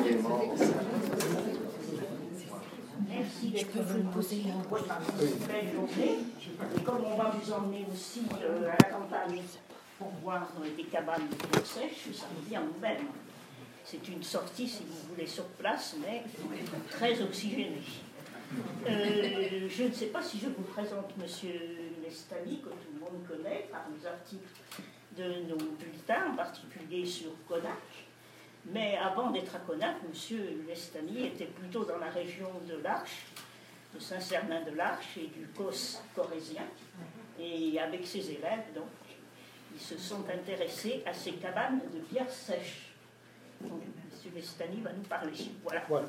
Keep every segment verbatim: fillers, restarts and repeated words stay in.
Merci d'être venu aussi pour une belle journée. Et comme on va vous emmener aussi euh, à la campagne pour voir euh, des cabanes de pierre sèche, ça me vient nous-mêmes. C'est une sortie, si vous voulez, sur place, mais très oxygénée. Euh, je ne sais pas si je vous présente M. Lestani, que tout le monde connaît, par les articles de nos bulletins, en particulier sur Connac. Mais avant d'être à Connac, M. Lestani était plutôt dans la région de l'Arche, de Saint-Cernin-de-l'Arche et du Causse corrézien. Et avec ses élèves, donc, ils se sont intéressés à ces cabanes de pierre sèche. Donc, M. Lestani va nous parler. Voilà. Voilà.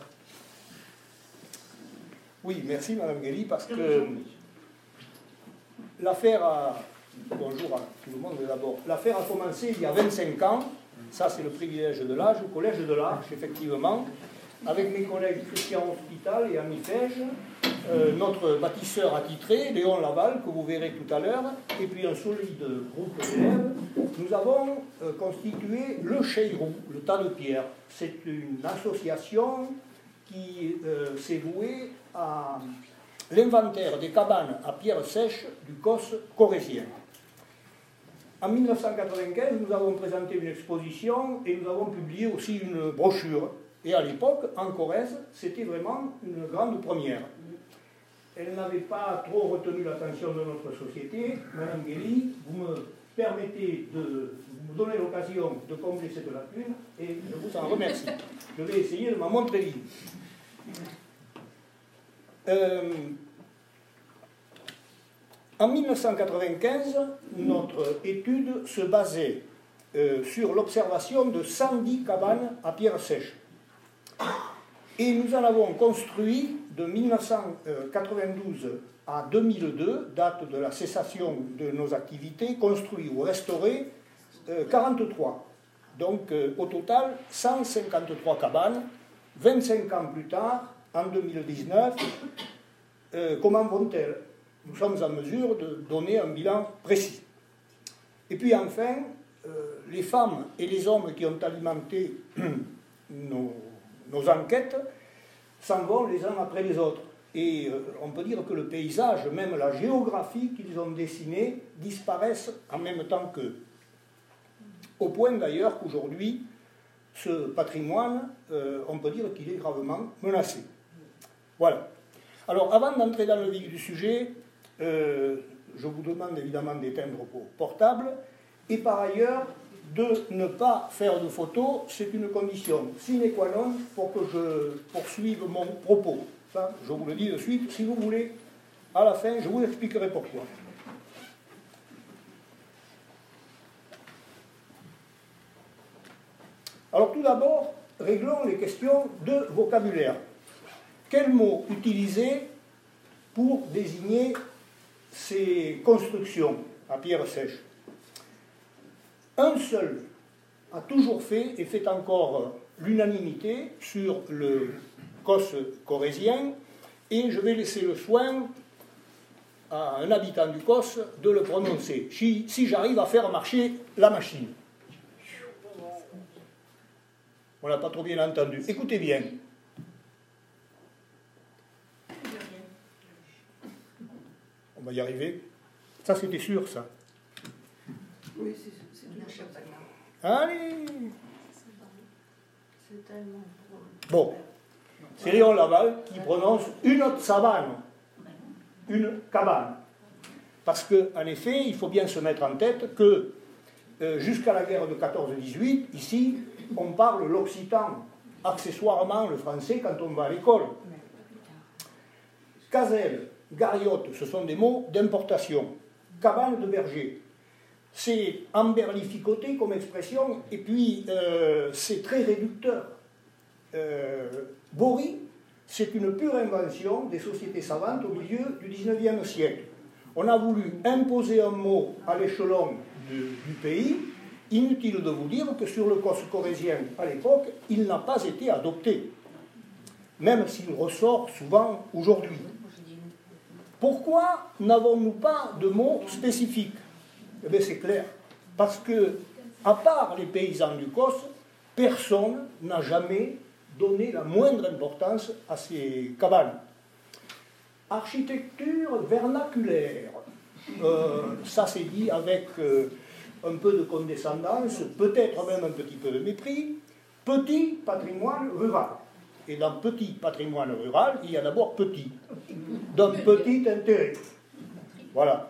Oui, merci Mme Guély, parce que l'affaire a... Bonjour à tout le monde d'abord. L'affaire a commencé il y a vingt-cinq ans. Ça, c'est le privilège de l'âge, au Collège de l'Arche, effectivement, avec mes collègues Christian Hospital et Ami Fège, euh, notre bâtisseur attitré, Léon Laval, que vous verrez tout à l'heure, et puis un solide groupe d'élèves. Nous avons euh, constitué le Cheyrou, le tas de pierres. C'est une association qui euh, s'est vouée à l'inventaire des cabanes à pierre sèche du Causse corrézien. En mille neuf cent quatre-vingt-quinze, nous avons présenté une exposition et nous avons publié aussi une brochure. Et à l'époque, en Corrèze, c'était vraiment une grande première. Elle n'avait pas trop retenu l'attention de notre société. Madame Guély, vous me permettez de vous donner l'occasion de combler cette lacune et je vous en remercie. Je vais essayer de m'en montrer libre. Euh, En mille neuf cent quatre-vingt-quinze, notre étude se basait euh, sur l'observation de cent dix cabanes à pierre sèche. Et nous en avons construit de mille neuf cent quatre-vingt-douze à deux mille deux, date de la cessation de nos activités, construit ou restauré euh, quarante-trois. Donc euh, au total, cent cinquante-trois cabanes. vingt-cinq ans plus tard, en deux mille dix-neuf, euh, comment vont-elles ? Nous sommes en mesure de donner un bilan précis. Et puis enfin, euh, les femmes et les hommes qui ont alimenté nos, nos enquêtes s'en vont les uns après les autres. Et euh, on peut dire que le paysage, même la géographie qu'ils ont dessinée, disparaissent en même temps qu'eux. Au point d'ailleurs qu'aujourd'hui, ce patrimoine, euh, on peut dire qu'il est gravement menacé. Voilà. Alors, avant d'entrer dans le vif du sujet, euh, je vous demande évidemment d'éteindre vos portables et par ailleurs de ne pas faire de photos, c'est une condition sine qua non pour que je poursuive mon propos. Ça, je vous le dis de suite, si vous voulez, à la fin, je vous expliquerai pourquoi. Alors tout d'abord, réglons les questions de vocabulaire. Quel mot utiliser pour désigner ces constructions à pierre sèche? Un seul a toujours fait, et fait encore l'unanimité sur le Causse corrézien, et je vais laisser le soin à un habitant du Causse de le prononcer, si, si j'arrive à faire marcher la machine. On n'a pas trop bien entendu. Écoutez bien. On va y arriver. Ça, c'était sûr, ça. Oui, c'est une chose. Allez. C'est tellement... Bon. C'est Léon Laval qui prononce une savane. Une cabane. Parce qu'en effet, il faut bien se mettre en tête que euh, jusqu'à la guerre de quatorze dix-huit, ici, on parle l'occitan, accessoirement le français quand on va à l'école. Gazelle, gariote, ce sont des mots d'importation. Cabane de berger, c'est emberlificoté comme expression, et puis euh, c'est très réducteur. Euh, Bory, c'est une pure invention des sociétés savantes au milieu du dix-neuvième siècle. On a voulu imposer un mot à l'échelon du, du pays. Inutile de vous dire que sur le Causse corrézien, à l'époque, il n'a pas été adopté, même s'il ressort souvent aujourd'hui. Pourquoi n'avons-nous pas de mots spécifiques? Eh bien, c'est clair. Parce que, à part les paysans du Causse, personne n'a jamais donner la moindre importance à ces cabanes. Architecture vernaculaire, euh, ça c'est dit avec euh, un peu de condescendance, peut-être même un petit peu de mépris, petit patrimoine rural. Et dans petit patrimoine rural, il y a d'abord petit, d'un petit intérêt. Voilà.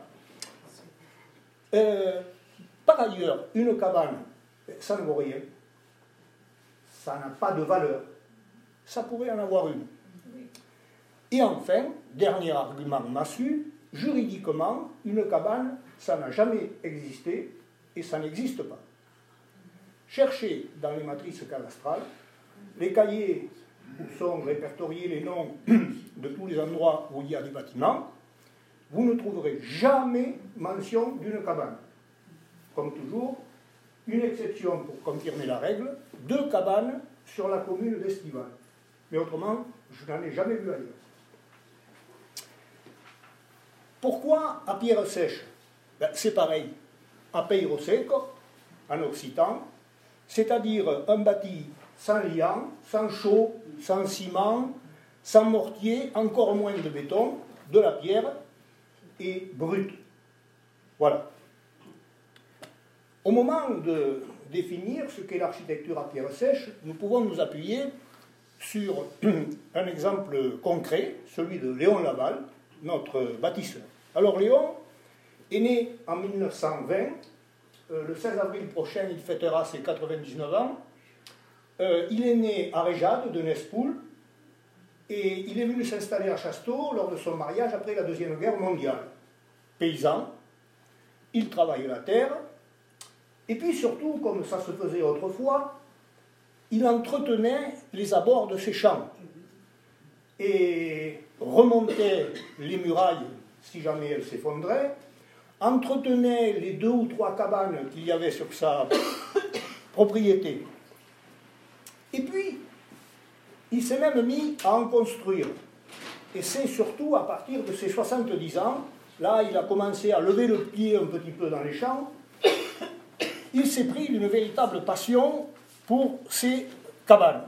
Euh, par ailleurs, une cabane, ça ne vaut rien. Ça n'a pas de valeur. Ça pourrait en avoir une. Et enfin, dernier argument massu, juridiquement, une cabane, ça n'a jamais existé et ça n'existe pas. Cherchez dans les matrices cadastrales les cahiers où sont répertoriés les noms de tous les endroits où il y a des bâtiments, vous ne trouverez jamais mention d'une cabane. Comme toujours, une exception pour confirmer la règle, deux cabanes sur la commune d'Estival. Mais autrement, je n'en ai jamais vu ailleurs. Pourquoi à pierre sèche? Ben, c'est pareil, à peiro seco, en occitan, c'est-à-dire un bâti sans liant, sans chaux, sans ciment, sans mortier, encore moins de béton, de la pierre et brute. Voilà. Au moment de définir ce qu'est l'architecture à pierre sèche, nous pouvons nous appuyer sur un exemple concret, celui de Léon Laval, notre bâtisseur. Alors Léon est né en mille neuf cent vingt, euh, le seize avril prochain il fêtera ses quatre-vingt-dix-neuf ans. Euh, il est né à Réjade de Nespoul et il est venu s'installer à Chasteau lors de son mariage après la Deuxième Guerre mondiale. Paysan, il travaille la terre et puis surtout, comme ça se faisait autrefois, il entretenait les abords de ses champs et remontait les murailles si jamais elles s'effondraient, entretenait les deux ou trois cabanes qu'il y avait sur sa propriété. Et puis, il s'est même mis à en construire. Et c'est surtout à partir de ses soixante-dix ans, là il a commencé à lever le pied un petit peu dans les champs, il s'est pris d'une véritable passion pour ces cabanes.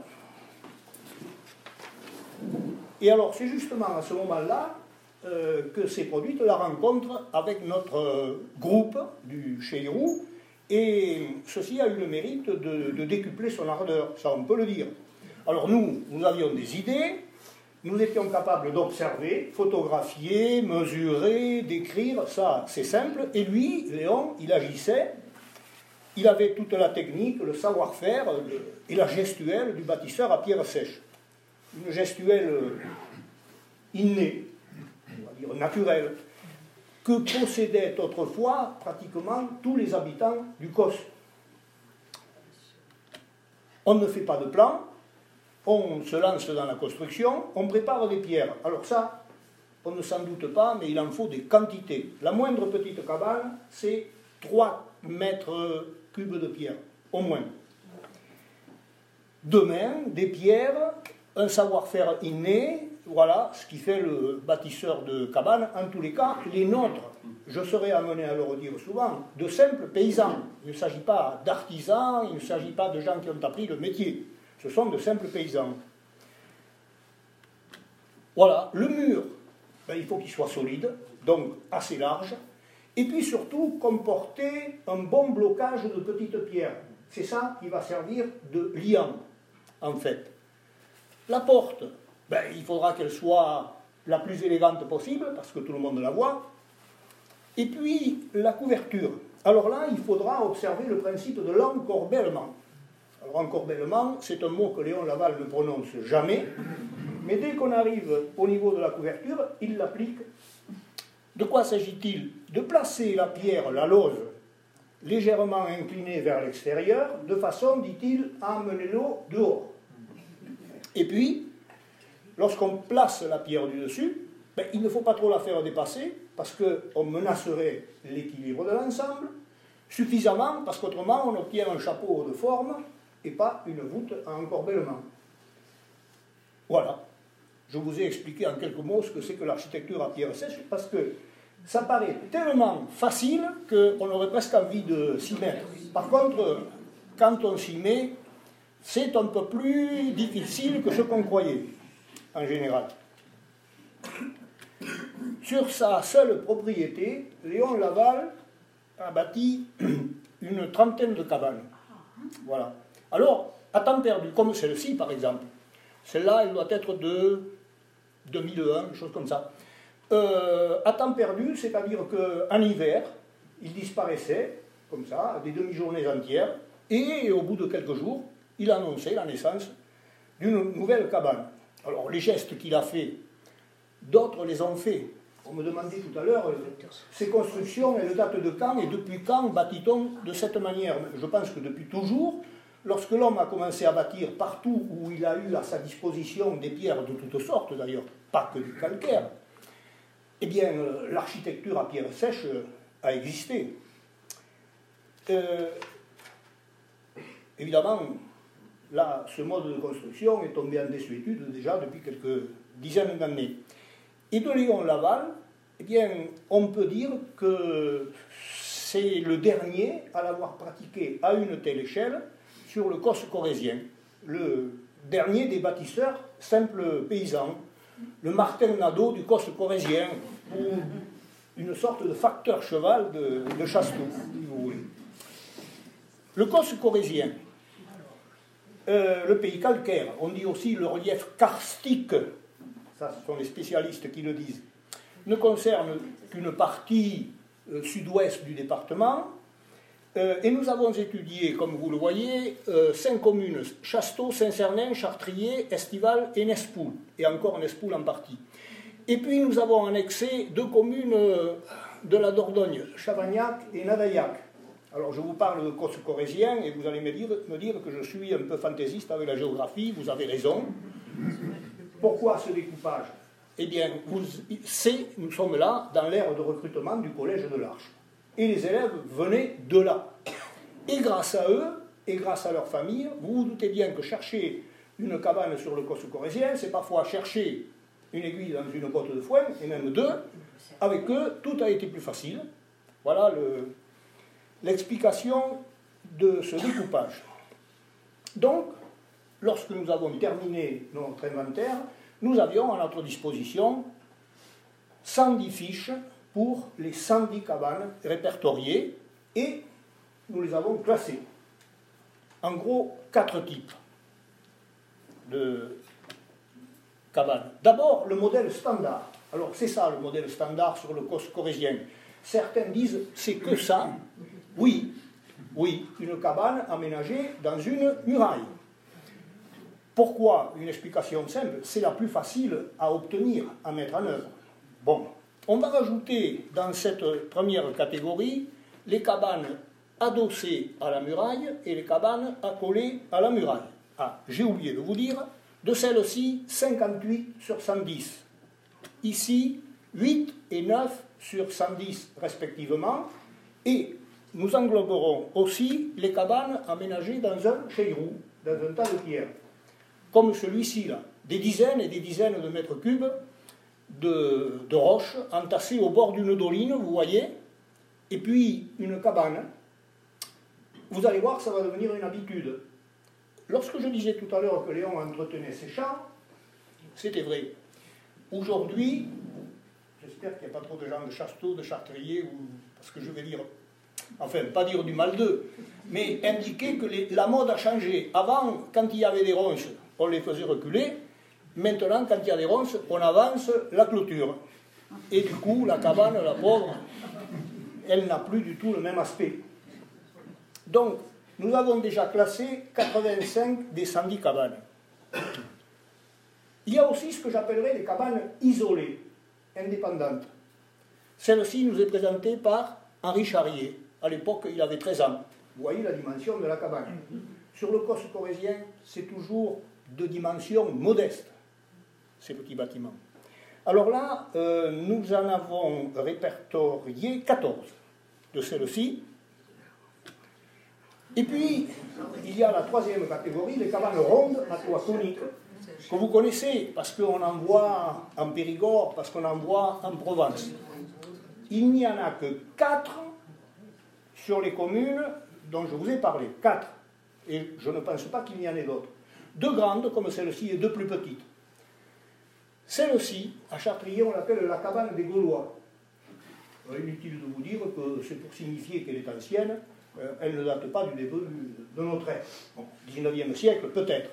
Et alors, c'est justement à ce moment-là euh, que s'est produite la rencontre avec notre euh, groupe du Cheirou, et ceci a eu le mérite de, de décupler son ardeur, ça on peut le dire. Alors nous, nous avions des idées, nous étions capables d'observer, photographier, mesurer, décrire, ça c'est simple, et lui, Léon, il agissait. Il avait toute la technique, le savoir-faire et la gestuelle du bâtisseur à pierre sèche. Une gestuelle innée, on va dire naturelle, que possédaient autrefois pratiquement tous les habitants du Causse. On ne fait pas de plan, on se lance dans la construction, on prépare des pierres. Alors ça, on ne s'en doute pas, mais il en faut des quantités. La moindre petite cabane, c'est trois mètres cubes de pierre, au moins. Demain, des pierres, un savoir-faire inné, voilà ce qui fait le bâtisseur de cabane. En tous les cas, les nôtres, je serai amené à le redire souvent, de simples paysans. Il ne s'agit pas d'artisans, il ne s'agit pas de gens qui ont appris le métier. Ce sont de simples paysans. Voilà, le mur, ben, il faut qu'il soit solide, donc assez large, et puis surtout comporter un bon blocage de petites pierres. C'est ça qui va servir de liant, en fait. La porte, ben, il faudra qu'elle soit la plus élégante possible, parce que tout le monde la voit. Et puis, la couverture. Alors là, il faudra observer le principe de l'encorbellement. Alors, encorbellement, c'est un mot que Léon Laval ne prononce jamais, mais dès qu'on arrive au niveau de la couverture, il l'applique. De quoi s'agit-il? De placer la pierre, la lose, légèrement inclinée vers l'extérieur, de façon, dit-il, à amener l'eau dehors. Et puis, lorsqu'on place la pierre du dessus, ben, il ne faut pas trop la faire dépasser, parce qu'on menacerait l'équilibre de l'ensemble, suffisamment, parce qu'autrement on obtient un chapeau de forme et pas une voûte à encorbellement. Voilà. Je vous ai expliqué en quelques mots ce que c'est que l'architecture à pierre sèche, parce que ça paraît tellement facile qu'on aurait presque envie de s'y mettre. Par contre, quand on s'y met, c'est un peu plus difficile que ce qu'on croyait, en général. Sur sa seule propriété, Léon Laval a bâti une trentaine de cabanes. Voilà. Alors, à temps perdu, comme celle-ci par exemple, celle-là, elle doit être de deux mille un, quelque chose comme ça. Euh, à temps perdu, c'est-à-dire qu'en hiver, il disparaissait, comme ça, des demi-journées entières, et au bout de quelques jours, il a annoncé la naissance d'une nouvelle cabane. Alors, les gestes qu'il a faits, d'autres les ont faits. On me demandait tout à l'heure, ces constructions, elles datent de quand et depuis quand bâtit-on de cette manière? Je pense que depuis toujours, lorsque l'homme a commencé à bâtir partout où il a eu à sa disposition des pierres de toutes sortes d'ailleurs, pas que du calcaire, eh bien l'architecture à pierre sèche a existé. Euh, évidemment, là, ce mode de construction est tombé en désuétude déjà depuis quelques dizaines d'années. Et de Léon Laval, eh bien, on peut dire que c'est le dernier à l'avoir pratiqué à une telle échelle sur le Causse corrézien, le dernier des bâtisseurs simples paysans, le Martin Nadeau du Causse corrézien, ou une sorte de facteur cheval de, de Chasteau, si vous voulez. Le Causse corrézien, euh, le pays calcaire, on dit aussi le relief karstique, ça ce sont les spécialistes qui le disent, ne concerne qu'une partie euh, sud-ouest du département, euh, et nous avons étudié, comme vous le voyez, euh, cinq communes, Chasteau, Saint-Cernin, Chartrier, Estival et Nespoul, et encore Nespoul en partie. Et puis nous avons annexé deux communes euh, de la Dordogne, Chavagnac et Nadaillac. Alors je vous parle de Causse corrézien, et vous allez me dire, me dire que je suis un peu fantaisiste avec la géographie, vous avez raison. Pourquoi ce découpage? Eh bien, c'est, nous sommes là dans l'ère de recrutement du collège de l'Arche. Et les élèves venaient de là. Et grâce à eux, et grâce à leur famille, vous vous doutez bien que chercher une cabane sur le Causse corrézien, c'est parfois chercher une aiguille dans une botte de foin, et même deux. Avec eux, tout a été plus facile. Voilà le, l'explication de ce découpage. Donc, lorsque nous avons terminé notre inventaire, nous avions à notre disposition cent dix fiches pour les cent dix cabanes répertoriées et nous les avons classées. En gros, quatre types de cabanes. D'abord, le modèle standard. Alors, c'est ça le modèle standard sur le Causse corrézien. Certains disent c'est que ça. Oui, oui, une cabane aménagée dans une muraille. Pourquoi? Une explication simple, c'est la plus facile à obtenir, à mettre en œuvre. Bon, on va rajouter dans cette première catégorie les cabanes adossées à la muraille et les cabanes accolées à la muraille. Ah, j'ai oublié de vous dire, de celles-ci, cinquante-huit sur cent dix. Ici, huit et neuf sur cent dix respectivement. Et nous engloberons aussi les cabanes aménagées dans un cheyroux, dans un tas de pierres. Comme celui-ci, là, des dizaines et des dizaines de mètres cubes de, de roches entassées au bord d'une doline, vous voyez, et puis une cabane. Vous allez voir, ça va devenir une habitude. Lorsque je disais tout à l'heure que Léon entretenait ses champs, c'était vrai. Aujourd'hui, j'espère qu'il n'y a pas trop de gens de Chasteau, de Chartrier, ou, parce que je vais dire, enfin, pas dire du mal d'eux, mais indiquer que les, la mode a changé. Avant, quand il y avait des ronces, on les faisait reculer. Maintenant, quand il y a des ronces, on avance la clôture. Et du coup, la cabane, la pauvre, elle n'a plus du tout le même aspect. Donc, nous avons déjà classé quatre-vingt-cinq des cent dix cabanes. Il y a aussi ce que j'appellerais les cabanes isolées, indépendantes. Celle-ci nous est présentée par Henri Charrier. À l'époque, il avait treize ans. Vous voyez la dimension de la cabane. Sur le Causse corrézien, c'est toujours de dimension modeste, ces petits bâtiments. Alors là, euh, nous en avons répertorié quatorze de celles-ci. Et puis, il y a la troisième catégorie, les cabanes rondes à toit conique, que vous connaissez, parce qu'on en voit en Périgord, parce qu'on en voit en Provence. Il n'y en a que quatre sur les communes dont je vous ai parlé. Quatre. Et je ne pense pas qu'il y en ait d'autres. Deux grandes comme celle-ci et deux plus petites. Celle-ci, à Chartrier, on l'appelle la cabane des Gaulois. Inutile de vous dire que c'est pour signifier qu'elle est ancienne, euh, elle ne date pas du début de notre ère. Bon, dix-neuvième siècle, peut-être.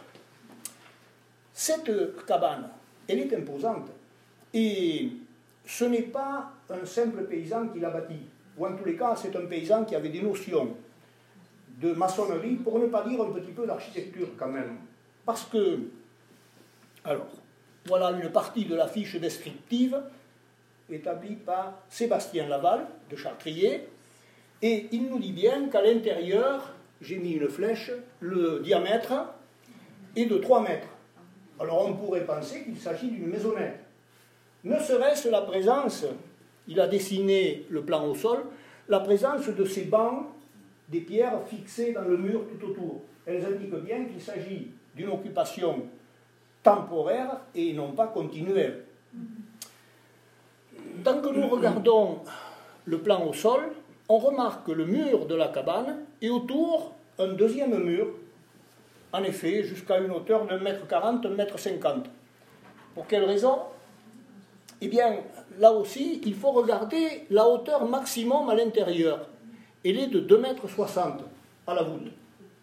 Cette cabane, elle est imposante. Et ce n'est pas un simple paysan qui l'a bâtie. Ou en tous les cas, c'est un paysan qui avait des notions de maçonnerie, pour ne pas dire un petit peu d'architecture quand même. Parce que, alors, voilà une partie de la fiche descriptive établie par Sébastien Laval, de Chartrier, et il nous dit bien qu'à l'intérieur, j'ai mis une flèche, le diamètre est de trois mètres. Alors on pourrait penser qu'il s'agit d'une maisonnette. Ne serait-ce la présence, il a dessiné le plan au sol, la présence de ces bancs, des pierres fixées dans le mur tout autour. Elles indiquent bien qu'il s'agit d'une occupation temporaire et non pas continuelle. Tant que nous regardons le plan au sol, on remarque le mur de la cabane et autour un deuxième mur, en effet, jusqu'à une hauteur d'un mètre quarante, un mètre cinquante. Pour quelle raison? Eh bien, là aussi, il faut regarder la hauteur maximum à l'intérieur. Elle est de deux mètres soixante à la voûte.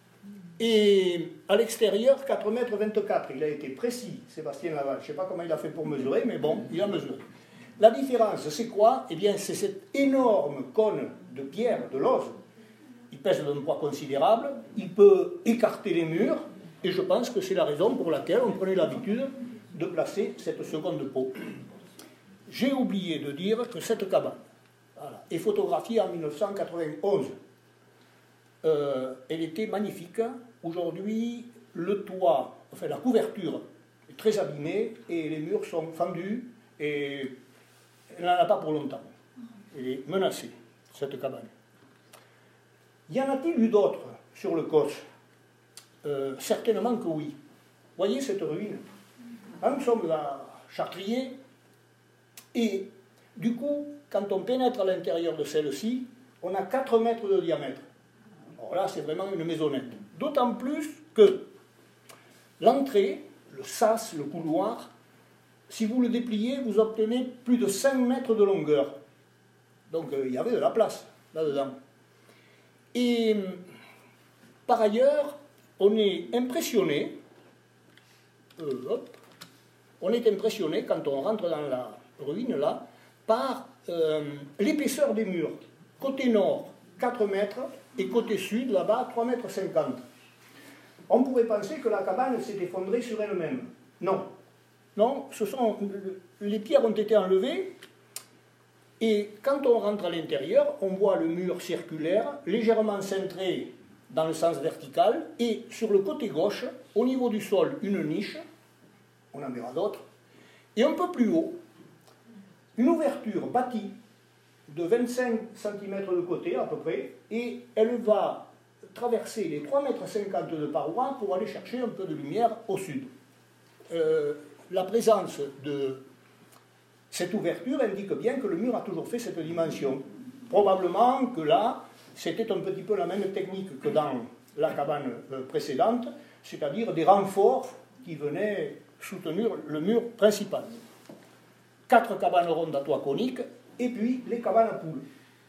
Et à l'extérieur, quatre mètres vingt-quatre. Il a été précis, Sébastien Laval. Je ne sais pas comment il a fait pour mesurer, mais bon, il a mesuré. La différence, c'est quoi? Eh bien, c'est cet énorme cône de pierre, de l'os. Il pèse d'un poids considérable, il peut écarter les murs, et je pense que c'est la raison pour laquelle on prenait l'habitude de placer cette seconde peau. J'ai oublié de dire que cette cabane voilà, est photographiée en mille neuf cent quatre-vingt-onze. Euh, elle était magnifique. Aujourd'hui, le toit, enfin la couverture est très abîmée, et les murs sont fendus, et elle n'en a pas pour longtemps. Elle est menacée, cette cabane. Y en a-t-il eu d'autres sur le Causse? euh, Certainement que oui. Voyez cette ruine? Là, nous sommes à Chartrier, et du coup, quand on pénètre à l'intérieur de celle-ci, on a quatre mètres de diamètre. Alors là, c'est vraiment une maisonnette. D'autant plus que l'entrée, le sas, le couloir, si vous le dépliez, vous obtenez plus de cinq mètres de longueur. Donc euh, il y avait de la place là-dedans. Et par ailleurs, on est impressionné, euh, hop, on est impressionné quand on rentre dans la ruine là, par euh, l'épaisseur des murs. Côté nord, quatre mètres, et côté sud, là-bas, trois mètres cinquante. On pourrait penser que la cabane s'est effondrée sur elle-même. Non. Non, ce sont, les pierres ont été enlevées, et quand on rentre à l'intérieur, on voit le mur circulaire, légèrement cintré dans le sens vertical, et sur le côté gauche, au niveau du sol, une niche, on en verra d'autres, et un peu plus haut, une ouverture bâtie de vingt-cinq centimètres de côté à peu près, et elle va traverser les trois mètres cinquante de paroi pour aller chercher un peu de lumière au sud. Euh, la présence de cette ouverture indique bien que le mur a toujours fait cette dimension. Probablement que là, c'était un petit peu la même technique que dans la cabane précédente, c'est-à-dire des renforts qui venaient soutenir le mur principal. Quatre cabanes rondes à toit conique, et puis les cabanes à poules.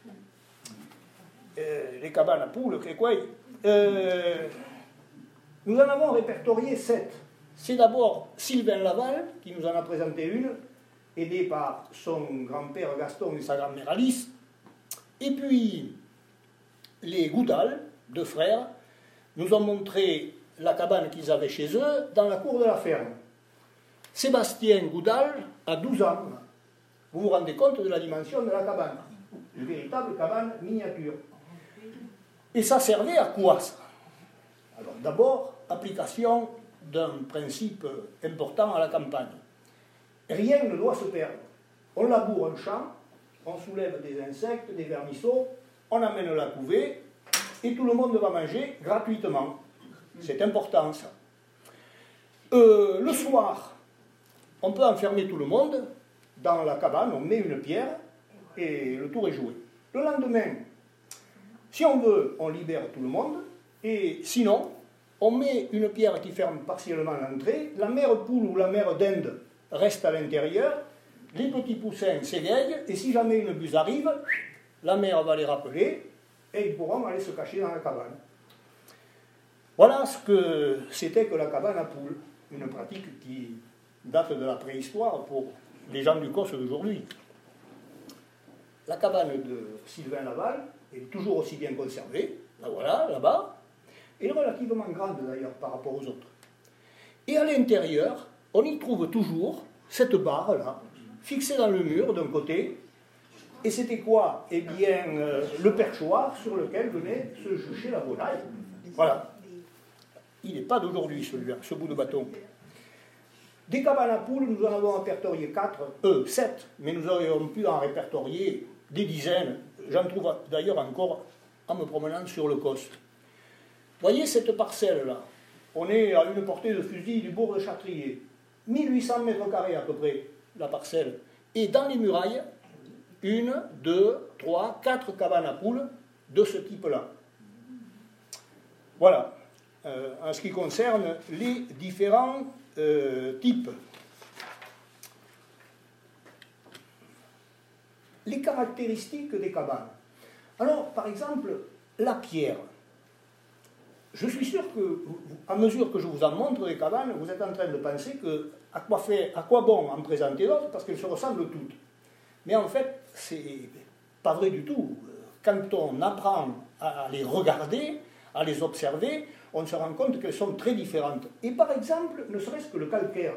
Euh, les cabanes à poules, c'est quoi? euh, Nous en avons répertorié sept. C'est d'abord Sylvain Laval qui nous en a présenté une, aidé par son grand-père Gaston et sa grand-mère Alice. Et puis, les Goudal, deux frères, nous ont montré la cabane qu'ils avaient chez eux dans la cour de la ferme. Sébastien Goudal a douze ans. Vous vous rendez compte de la dimension de la cabane? Une véritable cabane miniature. Et ça servait à quoi, ça? Alors, d'abord, application d'un principe important à la campagne. Rien ne doit se perdre. On laboure un champ, on soulève des insectes, des vermisseaux, on amène la couvée, et tout le monde va manger gratuitement. C'est important, ça. Euh, le soir, on peut enfermer tout le monde dans la cabane, on met une pierre, et le tour est joué. Le lendemain, si on veut, on libère tout le monde, et sinon, on met une pierre qui ferme partiellement l'entrée, la mère poule ou la mère dinde reste à l'intérieur, les petits poussins s'égayent, et si jamais une buse arrive, la mère va les rappeler, et ils pourront aller se cacher dans la cabane. Voilà ce que c'était que la cabane à poules, une pratique qui date de la préhistoire pour les gens du Causse d'aujourd'hui. La cabane de Sylvain Laval est toujours aussi bien conservée, là voilà, là-bas, et relativement grande d'ailleurs par rapport aux autres. Et à l'intérieur, on y trouve toujours cette barre-là, fixée dans le mur d'un côté, et c'était quoi? Eh bien, euh, le perchoir sur lequel venait se jucher la volaille. Voilà. Il n'est pas d'aujourd'hui celui-là, ce bout de bâton. Des cabanes à poules, nous en avons répertorié quatre, euh, sept, mais nous aurions pu en répertorier des dizaines. J'en trouve d'ailleurs encore en me promenant sur le Causse. Voyez cette parcelle-là. On est à une portée de fusil du bourg de Châtrier. mille huit cents mètres carrés à peu près, la parcelle. Et dans les murailles, une, deux, trois, quatre cabanes à poules de ce type-là. Voilà. Euh, en ce qui concerne les différents euh, types. Les caractéristiques des cabanes. Alors, par exemple, la pierre. Je suis sûr que, à mesure que je vous en montre des cabanes, vous êtes en train de penser que à quoi, fait, à quoi bon en présenter d'autres, parce qu'elles se ressemblent toutes. Mais en fait, c'est pas vrai du tout. Quand on apprend à les regarder, à les observer, on se rend compte qu'elles sont très différentes. Et par exemple, ne serait-ce que le calcaire.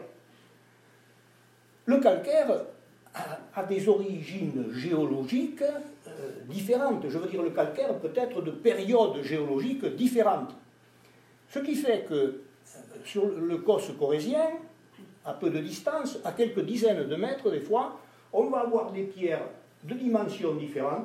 Le calcaire a, a des origines géologiques euh, différentes. Je veux dire, le calcaire peut être de périodes géologiques différentes. Ce qui fait que euh, sur le Causse corrézien, à peu de distance, à quelques dizaines de mètres des fois, on va avoir des pierres de dimensions différentes,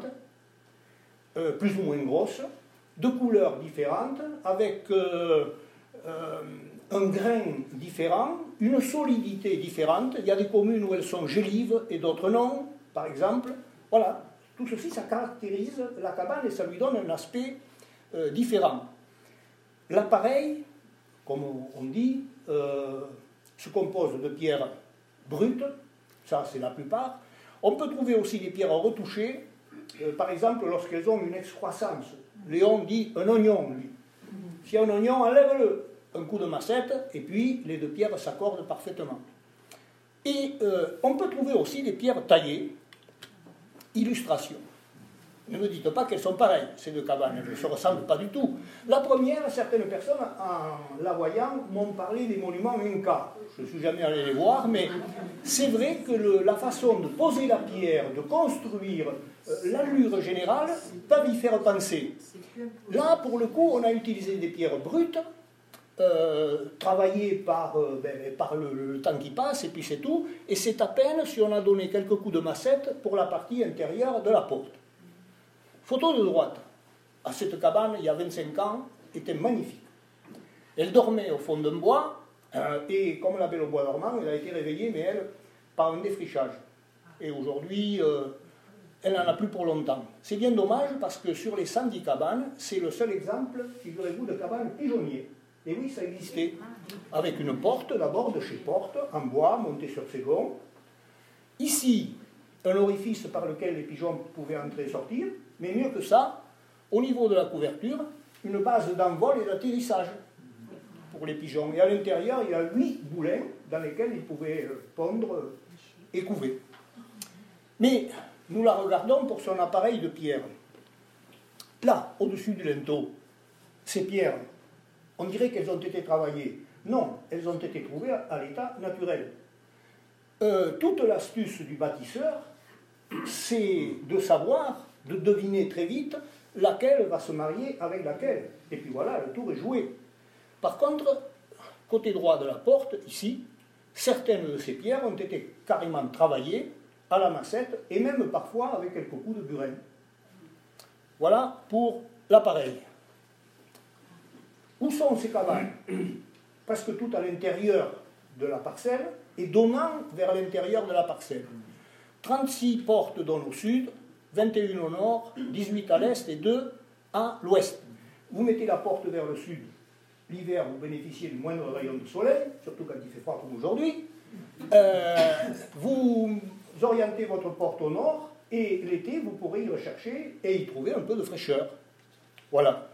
euh, plus ou moins grosses, de couleurs différentes, avec euh, euh, un grain différent, une solidité différente. Il y a des communes où elles sont gélives et d'autres non, par exemple. Voilà, tout ceci, ça caractérise la cabane et ça lui donne un aspect euh, différent. L'appareil, comme on dit, euh, se compose de pierres brutes, ça c'est la plupart. On peut trouver aussi des pierres retouchées, euh, par exemple lorsqu'elles ont une excroissance. Léon dit un oignon, lui. S'il y a un oignon, enlève-le. Un coup de massette, et puis les deux pierres s'accordent parfaitement. Et euh, on peut trouver aussi des pierres taillées. Illustration. Ne me dites pas qu'elles sont pareilles, ces deux cabanes. Elles ne se ressemblent pas du tout. La première, certaines personnes, en la voyant, m'ont parlé des monuments Inca. Je ne suis jamais allé les voir, mais c'est vrai que le, la façon de poser la pierre, de construire euh, l'allure générale, peuvent y faire penser. Là, pour le coup, on a utilisé des pierres brutes, euh, travaillées par, euh, ben, par le, le temps qui passe, et puis c'est tout. Et c'est à peine si on a donné quelques coups de massette pour la partie intérieure de la porte. Photo de droite. À cette cabane, il y a vingt-cinq ans, était magnifique. Elle dormait au fond d'un bois, euh, et comme la Belle au bois dormant, elle a été réveillée, mais elle, par un défrichage. Et aujourd'hui, euh, elle n'en a plus pour longtemps. C'est bien dommage, parce que sur les cent dix cabanes, c'est le seul exemple, figurez-vous, de cabane pigeonnier. Et oui, ça existait. Avec une porte, d'abord de chez porte, en bois, montée sur ses gonds. Ici, un orifice par lequel les pigeons pouvaient entrer et sortir. Mais mieux que ça, au niveau de la couverture, une base d'envol et d'atterrissage pour les pigeons. Et à l'intérieur, il y a huit boulins dans lesquels ils pouvaient pondre et couver. Mais nous la regardons pour son appareil de pierre. Là, au-dessus du linteau, ces pierres, on dirait qu'elles ont été travaillées. Non, elles ont été trouvées à l'état naturel. Euh, toute l'astuce du bâtisseur, c'est de savoir, de deviner très vite laquelle va se marier avec laquelle. Et puis voilà, le tour est joué. Par contre, côté droit de la porte, ici, certaines de ces pierres ont été carrément travaillées à la massette, et même parfois avec quelques coups de burin. Voilà pour l'appareil. Où sont ces cabanes? Presque tout à l'intérieur de la parcelle, et donnant vers l'intérieur de la parcelle. trente-six portes donnent au sud, vingt et une au nord, dix-huit à l'est et deux à l'ouest. Vous mettez la porte vers le sud, l'hiver, vous bénéficiez du moindre rayon de soleil, surtout quand il fait froid comme aujourd'hui. Euh, vous orientez votre porte au nord, et l'été, vous pourrez y rechercher et y trouver un peu de fraîcheur. Voilà.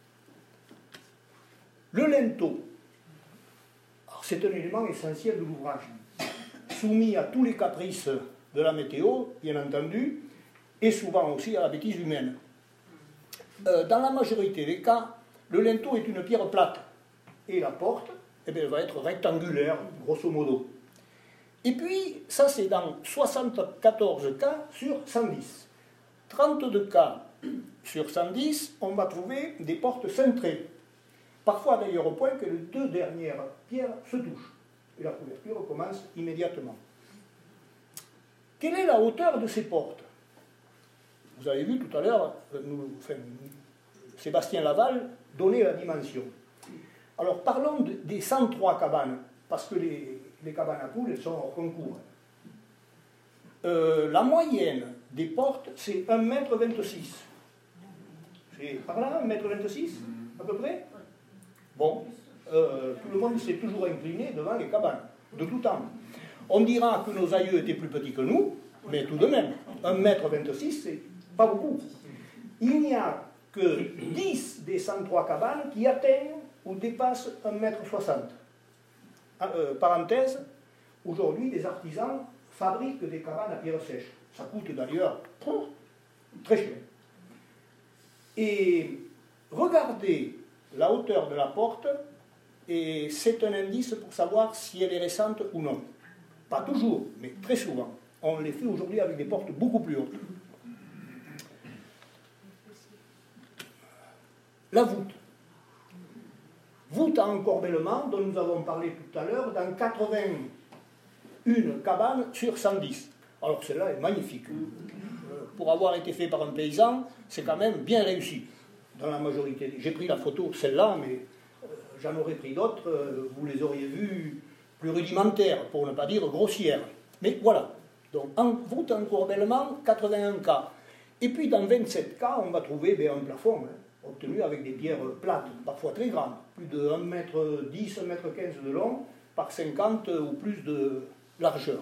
Le linteau, c'est un élément essentiel de l'ouvrage, soumis à tous les caprices de la météo, bien entendu, et souvent aussi à la bêtise humaine. Euh, dans la majorité des cas, le linteau est une pierre plate, et la porte, eh bien, elle va être rectangulaire, grosso modo. Et puis, ça c'est dans soixante-quatorze cas sur cent dix. trente-deux cas sur cent dix, on va trouver des portes cintrées. Parfois d'ailleurs au point que les deux dernières pierres se touchent. Et la couverture commence immédiatement. Quelle est la hauteur de ces portes? Vous avez vu tout à l'heure, nous, enfin, Sébastien Laval donnait la dimension. Alors parlons de, des cent trois cabanes, parce que les, les cabanes à poules, elles sont hors concours. Euh, la moyenne des portes, c'est un mètre vingt-six. C'est par là, un mètre vingt-six, à peu près? Bon, euh, tout le monde s'est toujours incliné devant les cabanes, de tout temps. On dira que nos aïeux étaient plus petits que nous, mais tout de même, un mètre vingt-six, c'est pas beaucoup. Il n'y a que dix des cent trois cabanes qui atteignent ou dépassent un mètre soixante. Euh, parenthèse, aujourd'hui, les artisans fabriquent des cabanes à pierre sèche. Ça coûte d'ailleurs très cher. Et regardez la hauteur de la porte, et c'est un indice pour savoir si elle est récente ou non. Pas toujours, mais très souvent. On les fait aujourd'hui avec des portes beaucoup plus hautes. La voûte. Voûte à encorbellement, dont nous avons parlé tout à l'heure, dans quatre-vingt-une cabanes sur cent dix. Alors celle-là est magnifique. Euh, pour avoir été fait par un paysan, c'est quand même bien réussi. Dans la majorité. J'ai pris la photo, celle-là, mais euh, j'en aurais pris d'autres, euh, vous les auriez vues plus rudimentaires, pour ne pas dire grossières. Mais voilà. Donc, en voûte à encorbellement, quatre-vingt-un cas. Et puis, dans vingt-sept cas, on va trouver ben, un plafond, hein, obtenu avec des pierres plates, parfois très grandes, plus de un mètre dix, un mètre quinze de long, par cinquante ou plus de largeur.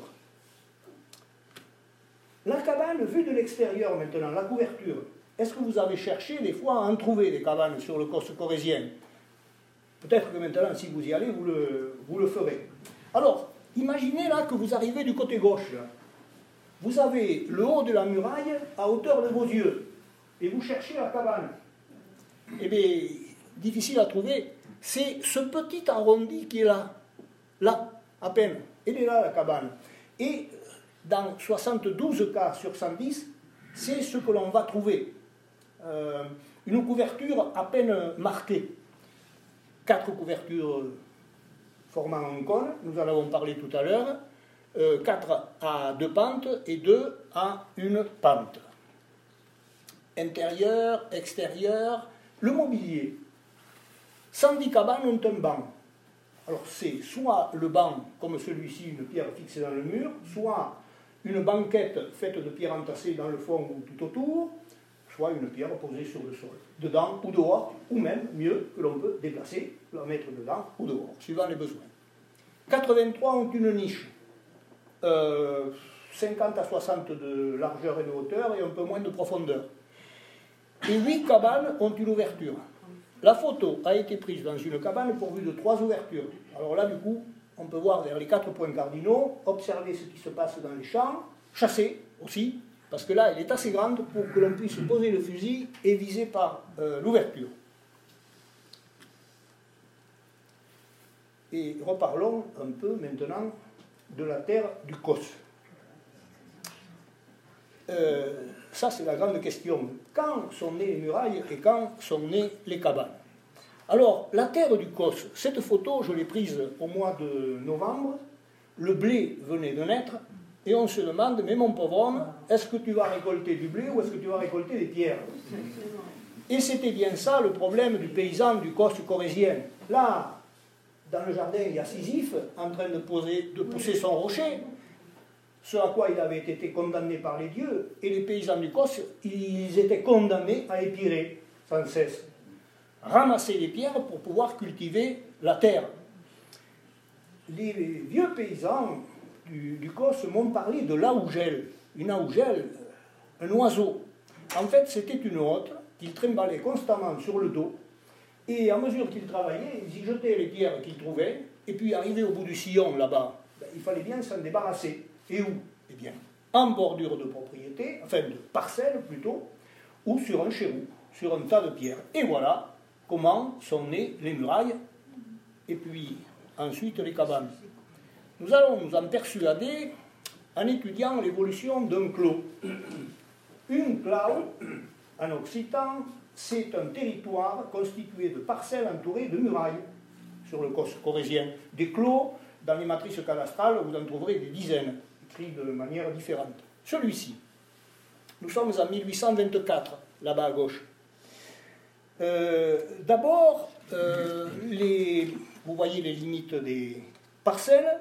La cabane, vue de l'extérieur maintenant, la couverture. Est-ce que vous avez cherché des fois à en trouver des cabanes sur le coste corrézien? Peut-être que maintenant, si vous y allez, vous le, vous le ferez. Alors, imaginez là que vous arrivez du côté gauche. Là. Vous avez le haut de la muraille à hauteur de vos yeux. Et vous cherchez la cabane. Eh bien, difficile à trouver. C'est ce petit arrondi qui est là. Là, à peine. Elle est là, la cabane. Et dans soixante-douze cas sur cent dix, c'est ce que l'on va trouver. Euh, une couverture à peine marquée. Quatre couvertures formant un cône, nous en avons parlé tout à l'heure, euh, quatre à deux pentes et deux à une pente. Intérieur, extérieur, le mobilier. cent dix cabanes ont un banc. Alors c'est soit le banc, comme celui-ci, une pierre fixée dans le mur, soit une banquette faite de pierres entassées dans le fond ou tout autour, soit une pierre posée sur le sol, dedans ou dehors, ou même, mieux, que l'on peut déplacer, la mettre dedans ou dehors, suivant les besoins. quatre-vingt-trois ont une niche, euh, cinquante à soixante de largeur et de hauteur et un peu moins de profondeur. Et huit cabanes ont une ouverture. La photo a été prise dans une cabane pourvue de trois ouvertures. Alors là, du coup, on peut voir vers les quatre points cardinaux, observer ce qui se passe dans les champs, chasser aussi, parce que là, elle est assez grande pour que l'on puisse poser le fusil et viser par euh, l'ouverture. Et reparlons un peu maintenant de la terre du Causse. Euh, ça, c'est la grande question. Quand sont nées les murailles et quand sont nées les cabanes? Alors, la terre du Causse, cette photo, je l'ai prise au mois de novembre. Le blé venait de naître. Et on se demande, mais mon pauvre homme, est-ce que tu vas récolter du blé ou est-ce que tu vas récolter des pierres? Et c'était bien ça le problème du paysan du Causse corrézien. Là, dans le jardin, il y a Sisyphe en train de, poser, de pousser son rocher, ce à quoi il avait été condamné par les dieux, et les paysans du Causse, ils étaient condamnés à épirer sans cesse. ramasser les pierres pour pouvoir cultiver la terre. Les vieux paysans du, du Causse m'ont parlé de l'aougelle. Une aougelle, un oiseau. En fait, c'était une hôte qu'il trimbalait constamment sur le dos. Et à mesure qu'il travaillait, il y jetait les pierres qu'il trouvait. Et puis, arrivé au bout du sillon, là-bas, ben, il fallait bien s'en débarrasser. Et où? Eh bien, en bordure de propriété, enfin de parcelle plutôt, ou sur un chérou, sur un tas de pierres. Et voilà comment sont nées les murailles, et puis ensuite les cabanes. Nous allons nous en persuader en étudiant l'évolution d'un clos. Une clau, en occitan, c'est un territoire constitué de parcelles entourées de murailles sur le Causse corrézien. Des clos, dans les matrices cadastrales, vous en trouverez des dizaines, écrits de manière différente. Celui-ci, nous sommes en mille huit cent vingt-quatre, là-bas à gauche. Euh, D'abord, euh, vous voyez les limites des parcelles,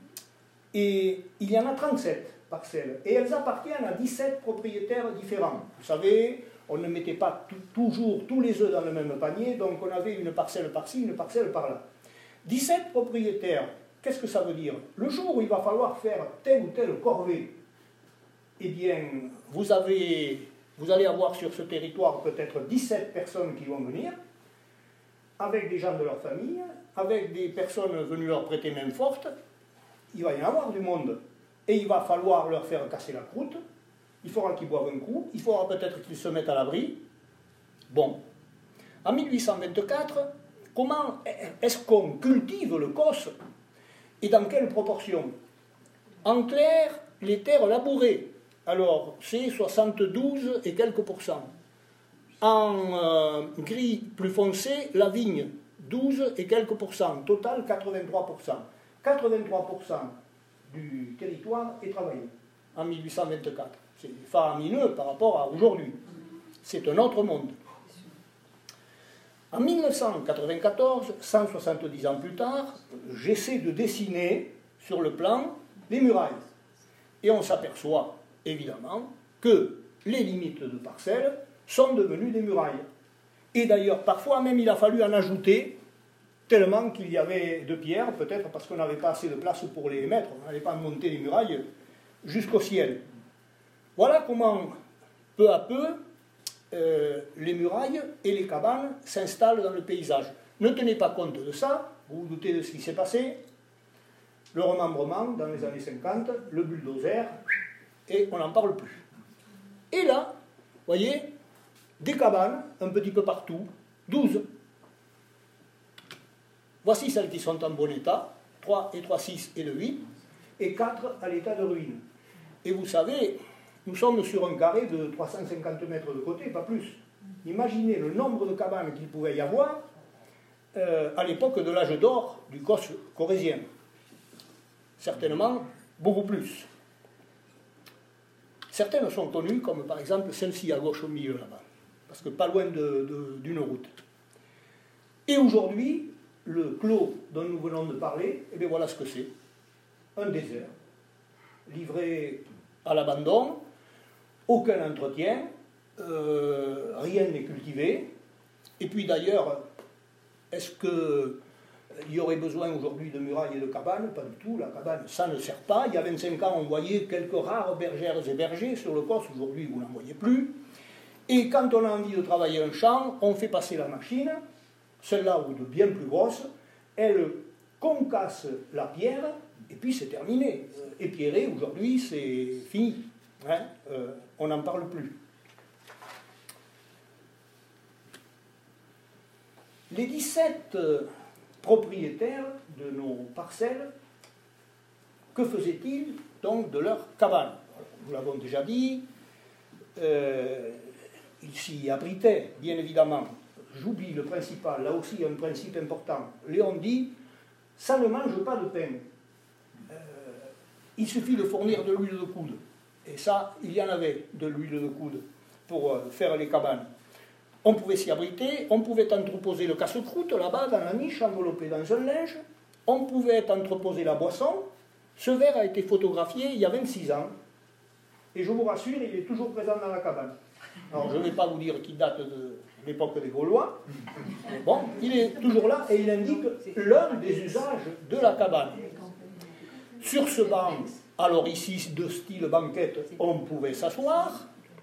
et il y en a trente-sept parcelles, et elles appartiennent à dix-sept propriétaires différents. Vous savez, on ne mettait pas toujours tous les œufs dans le même panier, donc on avait une parcelle par-ci, une parcelle par-là. dix-sept propriétaires, qu'est-ce que ça veut dire? Le jour où il va falloir faire telle ou telle corvée, eh bien, vous, avez, vous allez avoir sur ce territoire peut-être dix-sept personnes qui vont venir, avec des gens de leur famille, avec des personnes venues leur prêter main forte. Il va y en avoir du monde. Et il va falloir leur faire casser la croûte. Il faudra qu'ils boivent un coup. Il faudra peut-être qu'ils se mettent à l'abri. Bon. En mille huit cent vingt-quatre, comment est-ce qu'on cultive le Causse et dans quelle proportion? En clair, les terres labourées. Alors, c'est soixante-douze et quelques pourcents. En euh, gris plus foncé, la vigne, douze et quelques pourcents. Total, quatre-vingt-trois pour cent. quatre-vingt-trois pour cent du territoire est travaillé en mille huit cent vingt-quatre. C'est faramineux par rapport à aujourd'hui. C'est un autre monde. En mille neuf cent quatre-vingt-quatorze, cent soixante-dix ans plus tard, j'essaie de dessiner sur le plan les murailles. Et on s'aperçoit, évidemment, que les limites de parcelles sont devenues des murailles. Et d'ailleurs, parfois même, il a fallu en ajouter, tellement qu'il y avait de pierres, peut-être parce qu'on n'avait pas assez de place pour les mettre, on n'allait pas monter les murailles jusqu'au ciel. Voilà comment, peu à peu, euh, les murailles et les cabanes s'installent dans le paysage. Ne tenez pas compte de ça, vous vous doutez de ce qui s'est passé. Le remembrement dans les années cinquante, le bulldozer, et on n'en parle plus. Et là, vous voyez, des cabanes, un petit peu partout, douze. Voici celles qui sont en bon état, trois et trois, six et le huit, et quatre à l'état de ruine. Et vous savez, nous sommes sur un carré de trois cent cinquante mètres de côté, pas plus. Imaginez le nombre de cabanes qu'il pouvait y avoir euh, à l'époque de l'âge d'or du Causse corrézien. Certainement beaucoup plus. Certaines sont connues, comme par exemple celle-ci à gauche au milieu là-bas, parce que pas loin d'une route. Et aujourd'hui, le clos dont nous venons de parler, eh bien voilà ce que c'est. Un désert, livré à l'abandon, aucun entretien, euh, rien n'est cultivé. Et puis d'ailleurs, est-ce qu'il y aurait besoin aujourd'hui de murailles et de cabanes? Pas du tout, la cabane, ça ne sert pas. Il y a vingt-cinq ans, on voyait quelques rares bergères et bergers sur le Causse, aujourd'hui vous n'en voyez plus. Et quand on a envie de travailler un champ, on fait passer la machine, celle-là ou de bien plus grosses, elle concasse la pierre, et puis c'est terminé. Épierrer, aujourd'hui, c'est fini. Hein, euh, on n'en parle plus. Les dix-sept propriétaires de nos parcelles, que faisaient-ils donc de leur cabane? Nous l'avons déjà dit, euh, ils s'y abritaient, bien évidemment. J'oublie le principal, là aussi un principe important. Léon dit, ça ne mange pas de pain. Euh, il suffit de fournir de l'huile de coude. Et ça, il y en avait de l'huile de coude pour euh, faire les cabanes. On pouvait s'y abriter, on pouvait entreposer le casse-croûte là-bas dans la niche, enveloppé dans un linge, on pouvait entreposer la boisson. Ce verre a été photographié il y a vingt-six ans, et je vous rassure, il est toujours présent dans la cabane. Alors je ne vais pas vous dire qu'il date de l'époque des Gaulois, mais bon, il est toujours là et il indique l'un des usages de la cabane. Sur ce banc, alors ici de style banquette, on pouvait s'asseoir.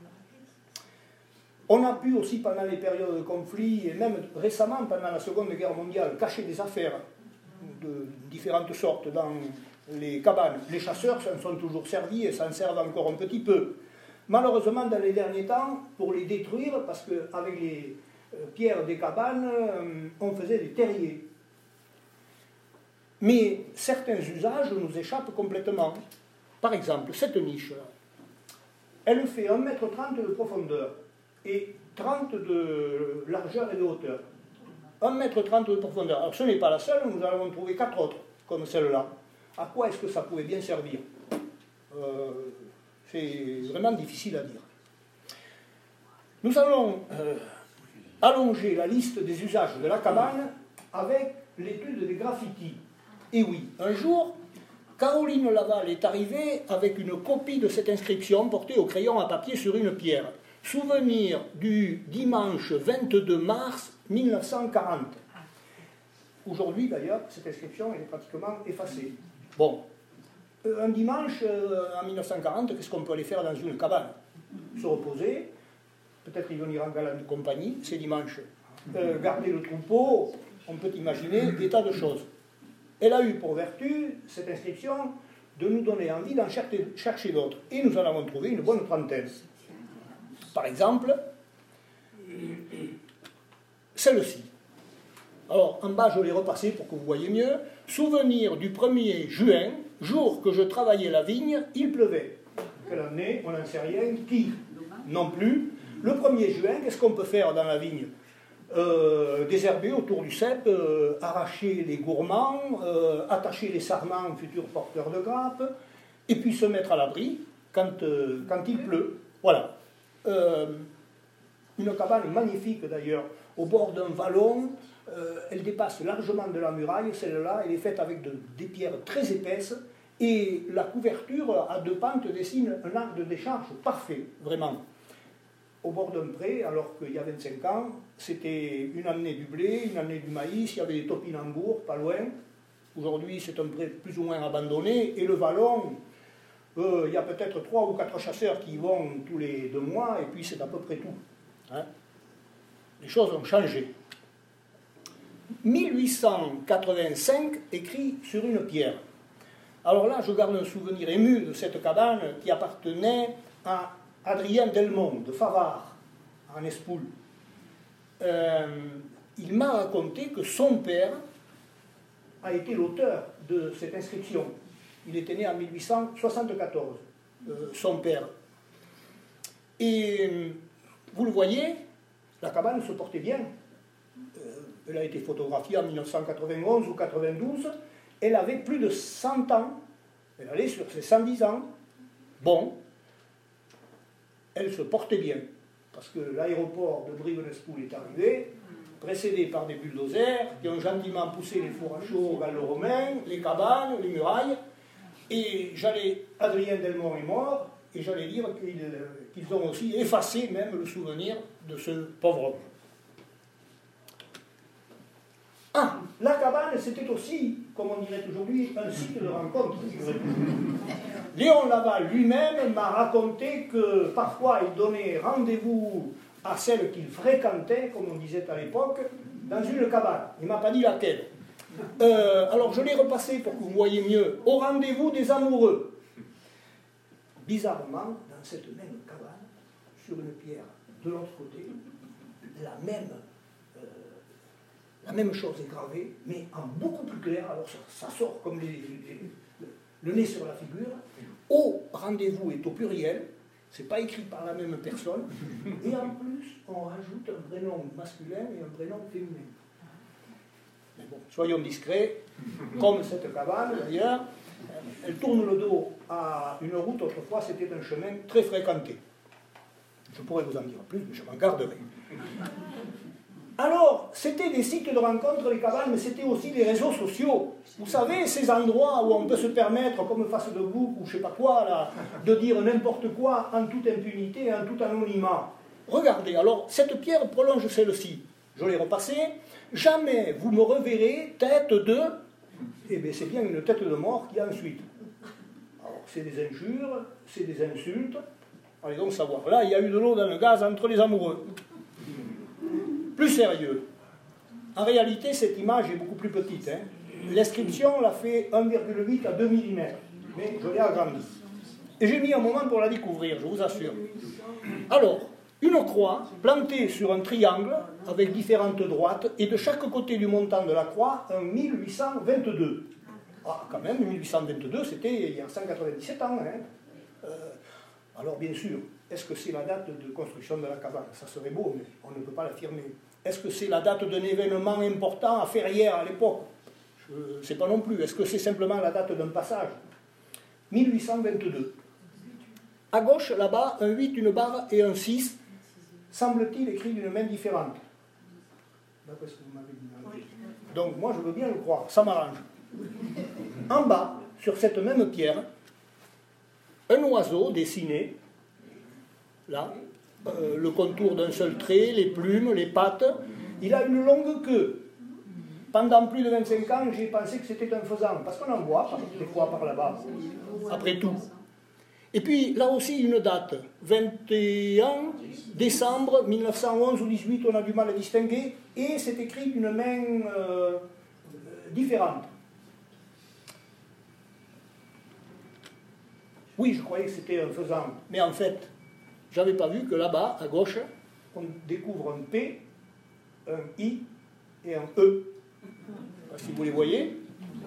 On a pu aussi pendant les périodes de conflit, et même récemment pendant la Seconde Guerre mondiale, cacher des affaires de différentes sortes dans les cabanes. Les chasseurs s'en sont toujours servis et s'en servent encore un petit peu. Malheureusement, dans les derniers temps, pour les détruire, parce qu'avec les pierres des cabanes, on faisait des terriers. Mais certains usages nous échappent complètement. Par exemple, cette niche-là, elle fait un mètre trente de profondeur et trente de largeur et de hauteur. un mètre trente de profondeur. Alors ce n'est pas la seule, nous en avons trouvé quatre autres, comme celle-là. À quoi est-ce que ça pouvait bien servir? euh, C'est vraiment difficile à dire. Nous allons euh, allonger la liste des usages de la cabane avec l'étude des graffitis. Et oui, un jour, Caroline Laval est arrivée avec une copie de cette inscription portée au crayon à papier sur une pierre. Souvenir du dimanche vingt-deux mars mille neuf cent quarante. Aujourd'hui, d'ailleurs, cette inscription elle est pratiquement effacée. Bon, un dimanche euh, en mille neuf cent quarante, qu'est-ce qu'on peut aller faire dans une cabane? Se reposer, peut-être y venir en galante compagnie, c'est dimanche. Euh, garder le troupeau, on peut imaginer des tas de choses. Elle a eu pour vertu, cette inscription, de nous donner envie d'en chercher, chercher d'autres. Et nous en avons trouvé une bonne trentaine. Par exemple, celle-ci. Alors, en bas, je l'ai repassée pour que vous voyez mieux. Souvenir du premier juin, jour que je travaillais la vigne, il pleuvait. Quelle année? On n'en sait rien. Qui? Non plus. Le premier juin, qu'est-ce qu'on peut faire dans la vigne? euh, Désherber autour du cep, euh, arracher les gourmands, euh, attacher les sarments, futurs porteurs de grappes, et puis se mettre à l'abri quand, euh, quand il pleut. Voilà. Euh, une cabane magnifique d'ailleurs, au bord d'un vallon. Euh, elle dépasse largement de la muraille, celle-là, elle est faite avec de, des pierres très épaisses, et la couverture à deux pentes dessine un arc de décharge parfait, vraiment. Au bord d'un pré, alors qu'il y a vingt-cinq ans, c'était une année du blé, une année du maïs, il y avait des topinambours, pas loin. Aujourd'hui, c'est un pré plus ou moins abandonné, et le vallon, euh, il y a peut-être trois ou quatre chasseurs qui y vont tous les deux mois, et puis c'est à peu près tout. Hein? Les choses ont changé. mille huit cent quatre-vingt-cinq, écrit sur une pierre. Alors là, je garde un souvenir ému de cette cabane qui appartenait à Adrien Delmont, de Favard, en Espoule. Euh, il m'a raconté que son père a été l'auteur de cette inscription. Il était né en mille huit cent soixante-quatorze, euh, son père. Et vous le voyez, la cabane se portait bien. Euh, elle a été photographiée en mille neuf cent quatre-vingt-onze ou quatre-vingt-douze. Elle avait plus de cent ans. Elle allait sur ses cent dix ans. Bon, elle se portait bien. Parce que l'aéroport de Brive-la-Espoule est arrivé, précédé par des bulldozers qui ont gentiment poussé les fours à chaud gallo-romains, les cabanes, les murailles. Et j'allais, Adrien Delmont est mort, et j'allais dire qu'ils, qu'ils ont aussi effacé même le souvenir de ce pauvre homme. Ah, la cabane, c'était aussi, comme on dirait aujourd'hui, un site de rencontre. Léon Laval lui-même m'a raconté que parfois il donnait rendez-vous à celle qu'il fréquentait, comme on disait à l'époque, dans une cabane. Il ne m'a pas dit laquelle. Euh, alors je l'ai repassé pour que vous voyez mieux. Au rendez-vous des amoureux. Bizarrement, dans cette même cabane, sur une pierre de l'autre côté, la même La même chose est gravée, mais en beaucoup plus clair, alors ça, ça sort comme les, les, le, le nez sur la figure. Au rendez-vous est au pluriel, c'est pas écrit par la même personne, et en plus, on rajoute un prénom masculin et un prénom féminin. Mais bon, soyons discrets, comme cette cabane d'ailleurs, elle tourne le dos à une route, autrefois c'était un chemin très fréquenté. Je pourrais vous en dire plus, mais je m'en garderai. Alors, c'était des sites de rencontre, les cabanes, mais c'était aussi des réseaux sociaux. Vous savez, ces endroits où on peut se permettre, comme face de bouc ou je sais pas quoi, là, de dire n'importe quoi en toute impunité, en tout anonymat. Regardez, alors, cette pierre prolonge celle-ci. Je l'ai repassée. Jamais vous me reverrez tête de... Eh bien, c'est bien une tête de mort qui a ensuite. Alors, c'est des injures, c'est des insultes. Allez donc savoir. Là, il y a eu de l'eau dans le gaz entre les amoureux. Plus sérieux. En réalité, cette image est beaucoup plus petite. Hein. L'inscription l'a fait un virgule huit à deux millimètres. Mais je l'ai agrandie. Et j'ai mis un moment pour la découvrir, je vous assure. Alors, une croix plantée sur un triangle avec différentes droites et de chaque côté du montant de la croix, un mille huit cent vingt-deux. Ah, quand même, mille huit cent vingt-deux, c'était il y a cent quatre-vingt-dix-sept ans. Hein. Euh, alors, bien sûr, est-ce que c'est la date de construction de la cabane? Ça serait beau, mais on ne peut pas l'affirmer. Est-ce que c'est la date d'un événement important à Ferrières à l'époque? Je ne sais pas non plus. Est-ce que c'est simplement la date d'un passage? mille huit cent vingt-deux. À gauche, là-bas, un huit, une barre et un six, semble-t-il écrit d'une main différente. D'après ce que vous m'avez dit. Donc, moi, je veux bien le croire, ça m'arrange. En bas, sur cette même pierre, un oiseau dessiné, là, euh, le contour d'un seul trait, les plumes, les pattes, il a une longue queue. Pendant plus de vingt-cinq ans, j'ai pensé que c'était un faisan, parce qu'on en voit des fois par là-bas, après tout. Et puis, là aussi, une date, vingt et un décembre mille neuf cent onze ou dix-huit, on a du mal à distinguer, et c'est écrit d'une main euh, différente. Oui, je croyais que c'était un faisan, mais en fait, je n'avais pas vu que là-bas, à gauche, on découvre un P, un I et un E. Si vous les voyez,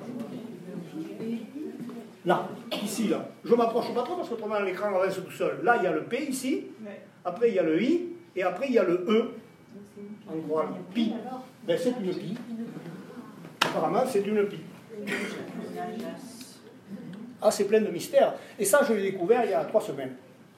là, ici, là. Je ne m'approche pas trop parce que autrement l'écran avance tout seul. Là, il y a le P ici, après il y a le I, et après il y a le E. En gros, pi. Ben, c'est une pi. Apparemment, c'est une pi. Ah, c'est plein de mystères. Et ça, je l'ai découvert il y a trois semaines.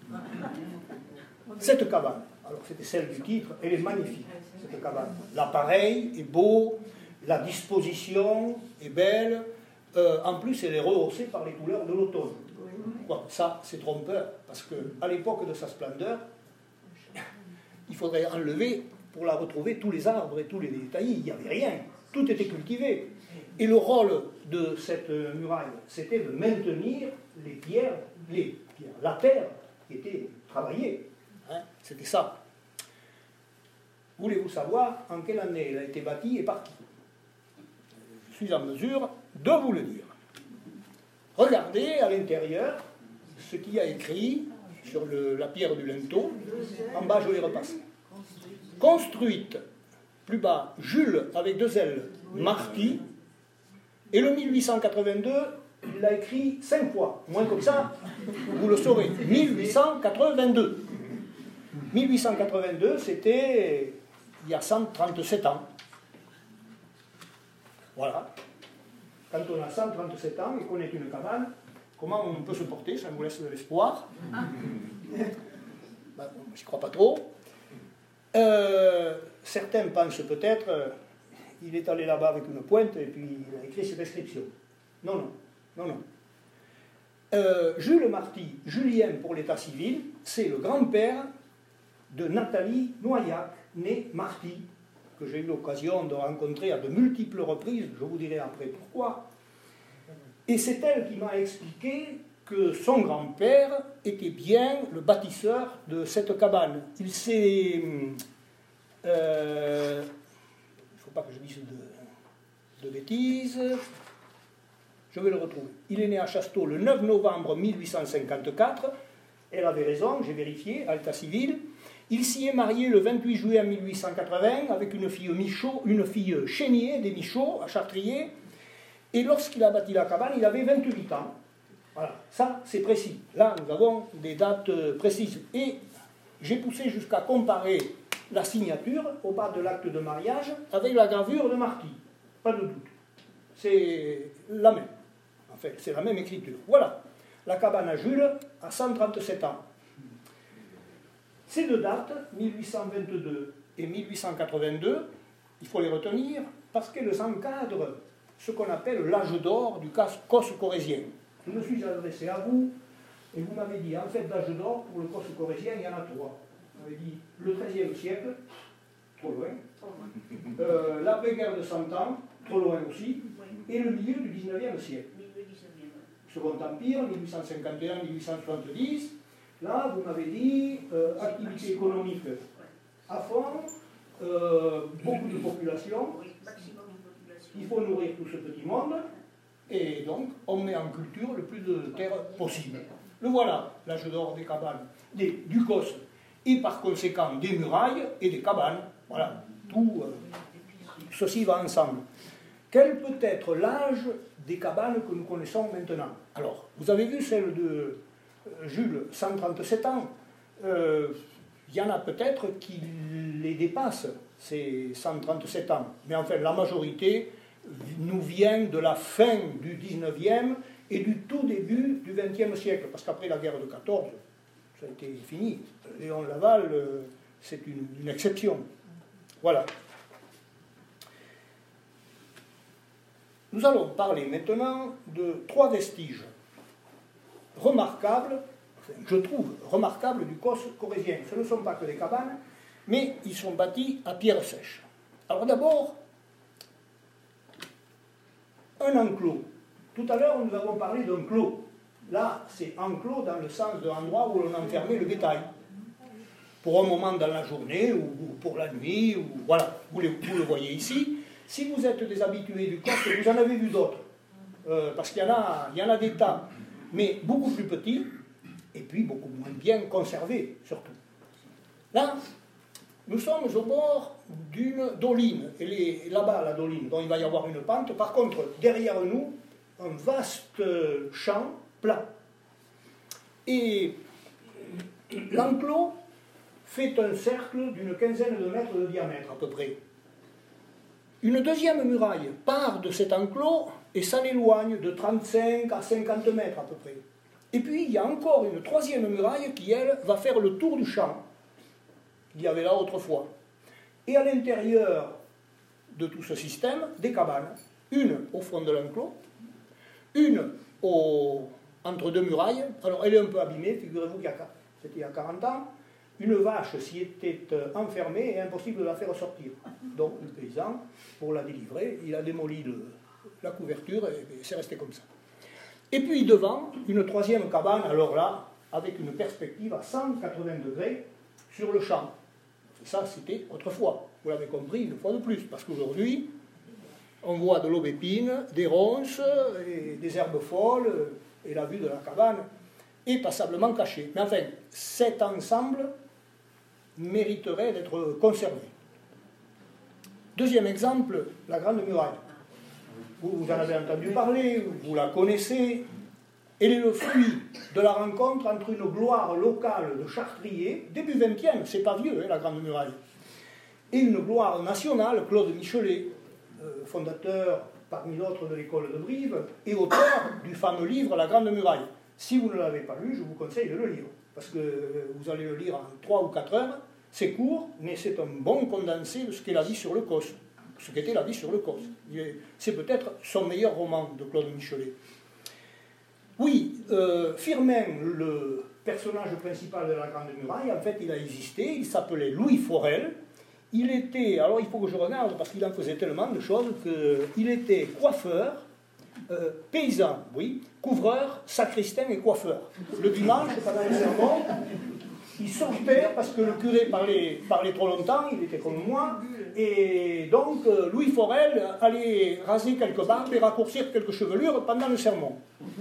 Cette cabane, alors c'était celle du titre, elle est magnifique, cette cabane. L'appareil est beau, la disposition est belle, euh, en plus elle est rehaussée par les couleurs de l'automne. Bon, ça, c'est trompeur, parce qu'à l'époque de sa splendeur, il faudrait enlever, pour la retrouver, tous les arbres et tous les taillis. Il n'y avait rien, tout était cultivé. Et le rôle de cette muraille, c'était de maintenir les pierres, les pierres, la terre qui était travaillée. Hein, c'était ça. Voulez-vous savoir en quelle année elle a été bâtie et par qui? Je suis en mesure de vous le dire. Regardez à l'intérieur ce qu'il y a écrit sur le, la pierre du linteau. En bas, je l'ai repassé. Construite, plus bas, Jules avec deux L, Marty. Et le mille huit cent quatre-vingt-deux, il l'a écrit cinq fois. Moins comme ça, vous le saurez. mille huit cent quatre-vingt-deux. mille huit cent quatre-vingt-deux, c'était il y a cent trente-sept ans. Voilà. Quand on a cent trente-sept ans et qu'on est une cabane, comment on peut se porter? Ça nous laisse de l'espoir. Ben, je n'y crois pas trop. Euh, certains pensent peut-être... Euh, il est allé là-bas avec une pointe et puis il a écrit cette inscription. Non, non, non, non. Euh, Jules Marty, Julien pour l'état civil, c'est le grand-père de Nathalie Noyac, née Marty, que j'ai eu l'occasion de rencontrer à de multiples reprises, je vous dirai après pourquoi. Et c'est elle qui m'a expliqué que son grand-père était bien le bâtisseur de cette cabane. Il s'est... Euh, pas que je dise de, de bêtises, je vais le retrouver. Il est né à Chasteau le neuf novembre mille huit cent cinquante-quatre, elle avait raison, j'ai vérifié, à l'état civil. Il s'y est marié le vingt-huit juillet mille huit cent quatre-vingts avec une fille Michaud, une fille Chénier des Michauds à Chartrier, et lorsqu'il a bâti la cabane, il avait vingt-huit ans. Voilà, ça c'est précis. Là, nous avons des dates précises. Et j'ai poussé jusqu'à comparer la signature au bas de l'acte de mariage avec la gravure de Marty. Pas de doute. C'est la même. En fait, c'est la même écriture. Voilà. La cabane à Jules a cent trente-sept ans. Ces deux dates, mille huit cent vingt-deux et mille huit cent quatre-vingt-deux, il faut les retenir parce qu'elles encadrent ce qu'on appelle l'âge d'or du cos corrézien. Je me suis adressé à vous et vous m'avez dit, en fait, l'âge d'or, pour le cos corrézien, il y en a trois. on avait dit le treizième siècle, trop loin, euh, l'après-guerre de Cent Ans, trop loin aussi, et le milieu du dix-neuvième siècle. Second Empire, mille huit cent cinquante et un à mille huit cent soixante-dix, là, vous m'avez dit, euh, activité économique à fond, euh, beaucoup de population, il faut nourrir tout ce petit monde, et donc on met en culture le plus de terre possible. Le voilà, l'âge d'or des cabanes, des, du cos, et par conséquent des murailles et des cabanes. Voilà, tout euh, ceci va ensemble. Quel peut être l'âge des cabanes que nous connaissons maintenant? Alors, vous avez vu celle de euh, Jules, cent trente-sept ans. Euh, il y en a peut-être qui les dépassent, ces cent trente-sept ans. Mais enfin, la majorité nous vient de la fin du dix-neuvième et du tout début du vingtième siècle. Parce qu'après la guerre de quatorze, ça a été fini. Léon Laval, euh, c'est une, une exception. Voilà. Nous allons parler maintenant de trois vestiges remarquables, je trouve remarquables du cos corrézien. Ce ne sont pas que des cabanes, mais ils sont bâtis à pierre sèche. Alors d'abord, un enclos. Tout à l'heure, nous avons parlé d'un clos. Là, c'est enclos dans le sens d'un endroit où l'on enfermait le bétail. Pour un moment dans la journée, ou pour la nuit, ou voilà, vous le, vous le voyez ici. Si vous êtes des habitués du cos, vous en avez vu d'autres, euh, parce qu'il y en a, il y en a des tas, mais beaucoup plus petits, et puis beaucoup moins bien conservés, surtout. Là, nous sommes au bord d'une doline, et là-bas, la doline, dont il va y avoir une pente. Par contre, derrière nous, un vaste champ plat. Et l'enclos fait un cercle d'une quinzaine de mètres de diamètre, à peu près. Une deuxième muraille part de cet enclos et s'en éloigne de trente-cinq à cinquante mètres à peu près. Et puis il y a encore une troisième muraille qui, elle, va faire le tour du champ qu'il y avait là autrefois. Et à l'intérieur de tout ce système, des cabanes. Une au fond de l'enclos, une au... entre deux murailles. Alors elle est un peu abîmée, figurez-vous qu'il y a... c'était il y a quarante ans. Une vache s'y était enfermée et impossible de la faire sortir. Donc le paysan, pour la délivrer, il a démoli le, la couverture et, et c'est resté comme ça. Et puis devant, une troisième cabane, alors là, avec une perspective à cent quatre-vingts degrés sur le champ. Et ça, c'était autrefois. Vous l'avez compris une fois de plus, parce qu'aujourd'hui, on voit de l'aubépine, des ronces, et des herbes folles, et la vue de la cabane est passablement cachée. Mais enfin, cet ensemble mériterait d'être conservé. Deuxième exemple, la Grande Muraille. Vous, vous en avez entendu parler, vous la connaissez. Elle est le fruit de la rencontre entre une gloire locale de chartrier, début vingtième, c'est pas vieux, hein, la Grande Muraille, et une gloire nationale, Claude Michelet, euh, fondateur parmi d'autres de l'école de Brive, et auteur du fameux livre La Grande Muraille. Si vous ne l'avez pas lu, je vous conseille de le lire, parce que vous allez le lire en trois ou quatre heures. C'est court, mais c'est un bon condensé de ce qu'est la vie sur le Cos, ce qu'était la vie sur le Cos. C'est peut-être son meilleur roman de Claude Michelet. Oui, euh, Firmin, le personnage principal de la Grande Muraille, en fait, il a existé, il s'appelait Louis Forel. Il était, alors il faut que je regarde, parce qu'il en faisait tellement de choses, qu'il était coiffeur, euh, paysan, oui, couvreur, sacristain et coiffeur. Le dimanche, pendant les sermons, il sortait parce que le curé parlait, parlait trop longtemps, il était comme moi, et donc euh, Louis Forel allait raser quelques barbes et raccourcir quelques chevelures pendant le sermon.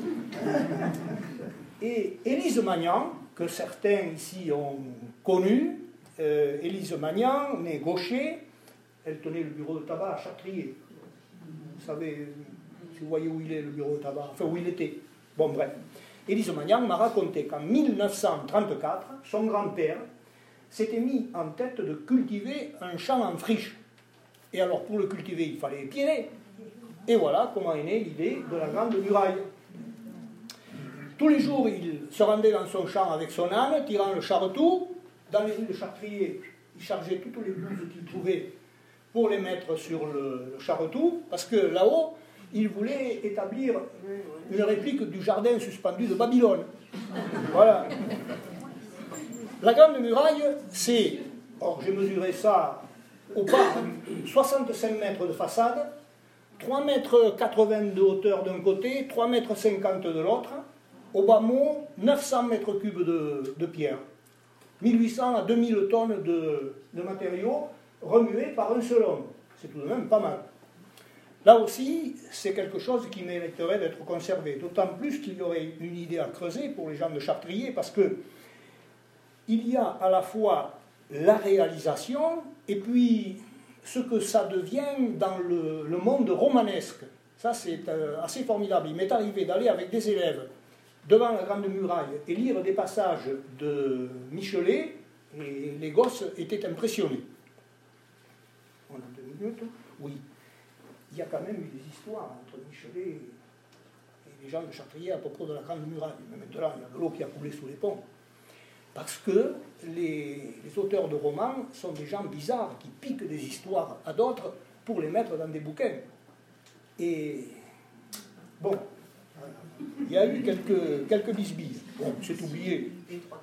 Et Élise Magnan, que certains ici ont connu, euh, Élise Magnan, née Gaucher, elle tenait le bureau de tabac à Chartrier. Vous savez, si vous voyez où il est, le bureau de tabac, enfin où il était. Bon, bref. Élise Magnan m'a raconté qu'en mille neuf cent trente-quatre, son grand-père s'était mis en tête de cultiver un champ en friche. Et alors, pour le cultiver, il fallait épirer. Et voilà comment est née l'idée de la Grande Muraille. Tous les jours, il se rendait dans son champ avec son âne, tirant le charretou. Dans les rues de Chartrier, il chargeait toutes les blouses qu'il trouvait pour les mettre sur le, le charretou, parce que là-haut, il voulait établir une réplique du jardin suspendu de Babylone. Voilà. La Grande Muraille, c'est, or j'ai mesuré ça au pas, soixante-cinq mètres de façade, trois mètres quatre-vingts de hauteur d'un côté, trois mètres cinquante de l'autre, au bas mot, neuf cents mètres cubes de, de pierre, mille huit cents à deux mille tonnes de, de matériaux remués par un seul homme. C'est tout de même pas mal. Là aussi, c'est quelque chose qui mériterait d'être conservé, d'autant plus qu'il y aurait une idée à creuser pour les gens de Chartrier, parce que il y a à la fois la réalisation et puis ce que ça devient dans le, le monde romanesque. Ça, c'est euh, assez formidable. Il m'est arrivé d'aller avec des élèves devant la Grande Muraille et lire des passages de Michelet, et les gosses étaient impressionnés. On a deux minutes? Oui. Il y a quand même eu des histoires entre Michelet et les gens de Chartrier à propos de la Grande Muraille. Mais maintenant, il y a de l'eau qui a coulé sous les ponts. Parce que les, les auteurs de romans sont des gens bizarres qui piquent des histoires à d'autres pour les mettre dans des bouquins. Et bon, il y a eu quelques, quelques bisbises. Bon, c'est oublié.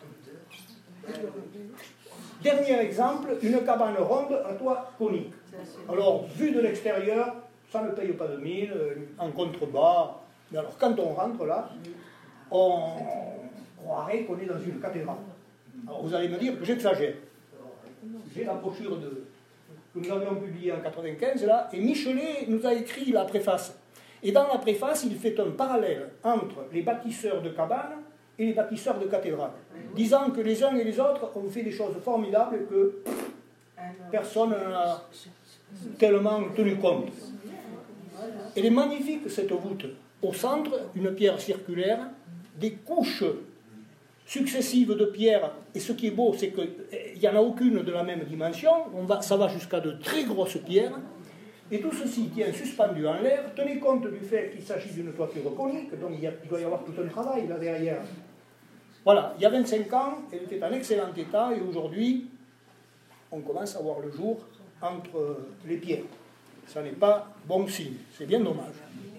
Dernier exemple, une cabane ronde à toit conique. Alors, vu de l'extérieur, ça ne paye pas de mine, en contrebas. Mais alors, quand on rentre là, on croirait qu'on est dans une cathédrale. Alors, vous allez me dire que j'exagère. J'ai la brochure de, que nous avions publiée en quatre-vingt-quinze, là, et Michelet nous a écrit la préface. Et dans la préface, il fait un parallèle entre les bâtisseurs de cabanes et les bâtisseurs de cathédrales, disant que les uns et les autres ont fait des choses formidables que personne n'a tellement tenu compte. Elle est magnifique, cette voûte. Au centre, une pierre circulaire, des couches successives de pierres, et ce qui est beau, c'est qu'il n'y en a aucune de la même dimension, on va, ça va jusqu'à de très grosses pierres, et tout ceci tient suspendu en l'air. Tenez compte du fait qu'il s'agit d'une toiture conique, donc il, y a, il doit y avoir tout un travail là derrière. Voilà, il y a vingt-cinq ans, elle était en excellent état, et aujourd'hui, on commence à voir le jour entre les pierres. Ça n'est pas bon signe, c'est bien dommage.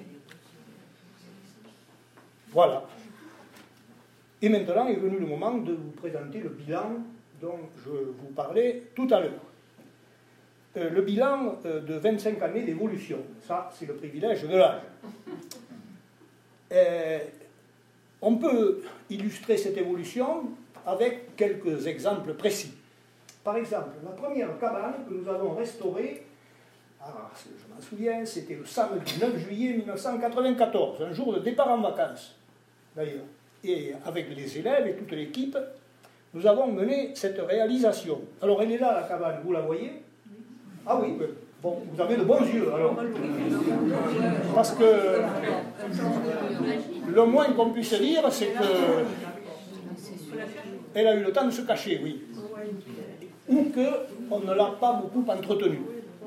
Voilà. Et maintenant est venu le moment de vous présenter le bilan dont je vous parlais tout à l'heure. Euh, le bilan euh, de vingt-cinq années d'évolution. Ça, c'est le privilège de l'âge. Euh, on peut illustrer cette évolution avec quelques exemples précis. Par exemple, la première cabane que nous avons restaurée, ah, je m'en souviens, c'était le samedi neuf juillet mille neuf cent quatre-vingt-quatorze, un jour de départ en vacances, d'ailleurs. Et avec les élèves et toute l'équipe, nous avons mené cette réalisation. Alors, elle est là, la cabane, vous la voyez? Ah oui, bon, vous avez de bons yeux, alors. Parce que le moins qu'on puisse dire, c'est que elle a eu le temps de se cacher, oui. Ou qu'on ne l'a pas beaucoup entretenue.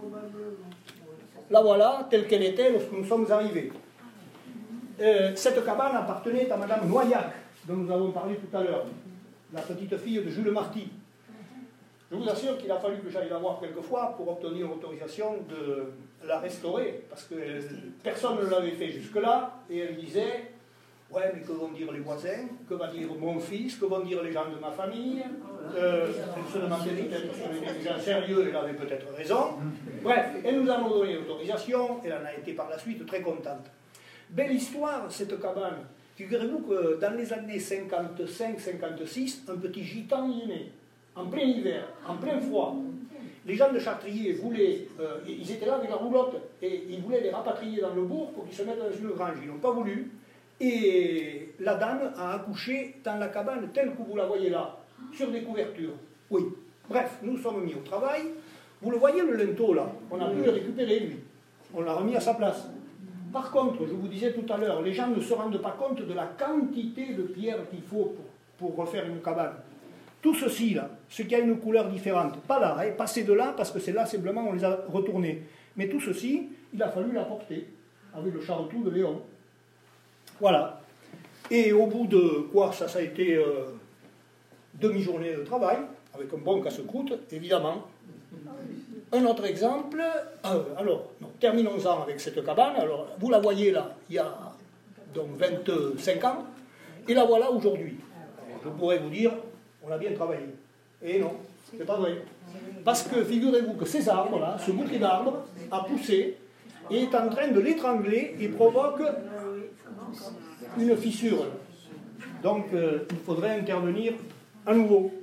La voilà, telle qu'elle était lorsque nous sommes arrivés. Euh, cette cabane appartenait à Madame Noyac, dont nous avons parlé tout à l'heure, la petite fille de Jules Marty. Je vous assure qu'il a fallu que j'aille la voir quelquefois pour obtenir l'autorisation de la restaurer, parce que personne ne l'avait fait jusque-là, et elle disait « Ouais, mais que vont dire les voisins? Que va dire mon fils? Que vont dire les gens de ma famille ?» euh, Elle se demandait peut-être si on était des gens sérieux, elle avait peut-être raison. Bref, elle nous a donné l'autorisation, elle en a été par la suite très contente. Belle histoire, cette cabane. Figurez-vous que dans les années cinquante-cinq cinquante-six, un petit gitan y est né, en plein hiver, en plein froid. Les gens de Chartrier voulaient, euh, ils étaient là avec la roulotte, et ils voulaient les rapatrier dans le bourg pour qu'ils se mettent dans une grange. Ils n'ont pas voulu. Et la dame a accouché dans la cabane telle que vous la voyez là, sur des couvertures. Oui. Bref, nous sommes mis au travail. Vous le voyez, le linteau là, on a pu le récupérer, lui. On l'a remis à sa place. Par contre, je vous disais tout à l'heure, les gens ne se rendent pas compte de la quantité de pierres qu'il faut pour, pour refaire une cabane. Tout ceci là, ce qui a une couleur différente, pas là, hein, passer de là, parce que c'est là simplement on les a retournés. Mais tout ceci, il a fallu l'apporter avec le charentou de Léon. Voilà. Et au bout de quoi, ça, ça a été euh, demi-journée de travail, avec un bon casse-croûte, évidemment. Un autre exemple, euh, alors, non, terminons-en avec cette cabane. Alors, vous la voyez là, il y a donc vingt-cinq ans, et la voilà aujourd'hui. Je pourrais vous dire, on a bien travaillé. Et non, c'est pas vrai. Parce que figurez-vous que ces arbres-là, ce bouquet d'arbres, a poussé et est en train de l'étrangler et provoque une fissure. Donc euh, il faudrait intervenir à nouveau.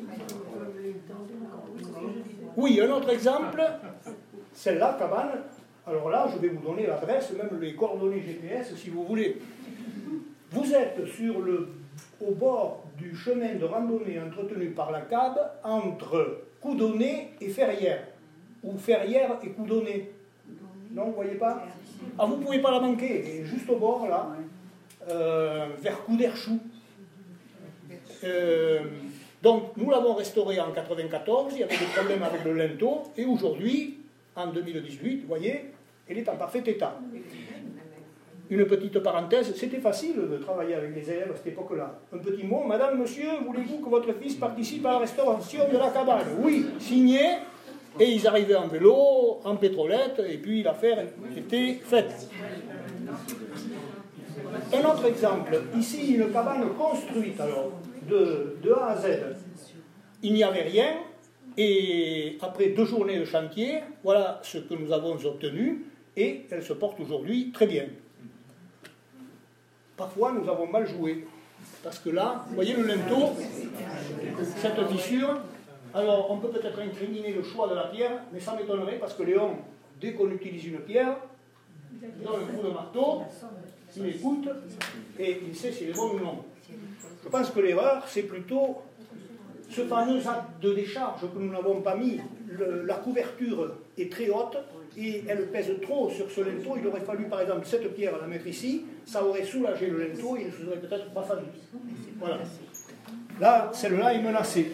Oui, un autre exemple, celle-là, cabane. Alors là, je vais vous donner l'adresse, même les coordonnées G P S si vous voulez. Vous êtes sur le, au bord du chemin de randonnée entretenu par la C A B entre Coudonné et Ferrières, ou Ferrières et Coudonné. Non, vous ne voyez pas? Ah, vous ne pouvez pas la manquer, et juste au bord, là, euh, vers Couderchou. Euh, donc, nous l'avons restauré en mille neuf cent quatre-vingt-quatorze, il y avait des problèmes avec le linteau, et aujourd'hui, en deux mille dix-huit, vous voyez, elle est en parfait état. Une petite parenthèse, c'était facile de travailler avec les élèves à cette époque-là. Un petit mot, madame, monsieur, voulez-vous que votre fils participe à la restauration de la cabane? Oui, signé, et ils arrivaient en vélo, en pétrolette, et puis l'affaire était faite. Un autre exemple, ici une cabane construite alors, de, de A à Z. Il n'y avait rien, et après deux journées de chantier, voilà ce que nous avons obtenu, et elle se porte aujourd'hui très bien. Parfois, nous avons mal joué, parce que là, vous voyez le linteau, cette fissure, alors on peut peut-être incriminer le choix de la pierre, mais ça m'étonnerait, parce que Léon, dès qu'on utilise une pierre, il donne un coup de marteau, il écoute, et il sait si c'est bon ou non. Je pense que l'erreur, c'est plutôt ce fameux acte de décharge que nous n'avons pas mis. Le, la couverture est très haute et elle pèse trop sur ce linteau. Il aurait fallu par exemple cette pierre la mettre ici, ça aurait soulagé le linteau et il ne se serait peut-être pas fallu. Voilà. Là, celle-là est menacée.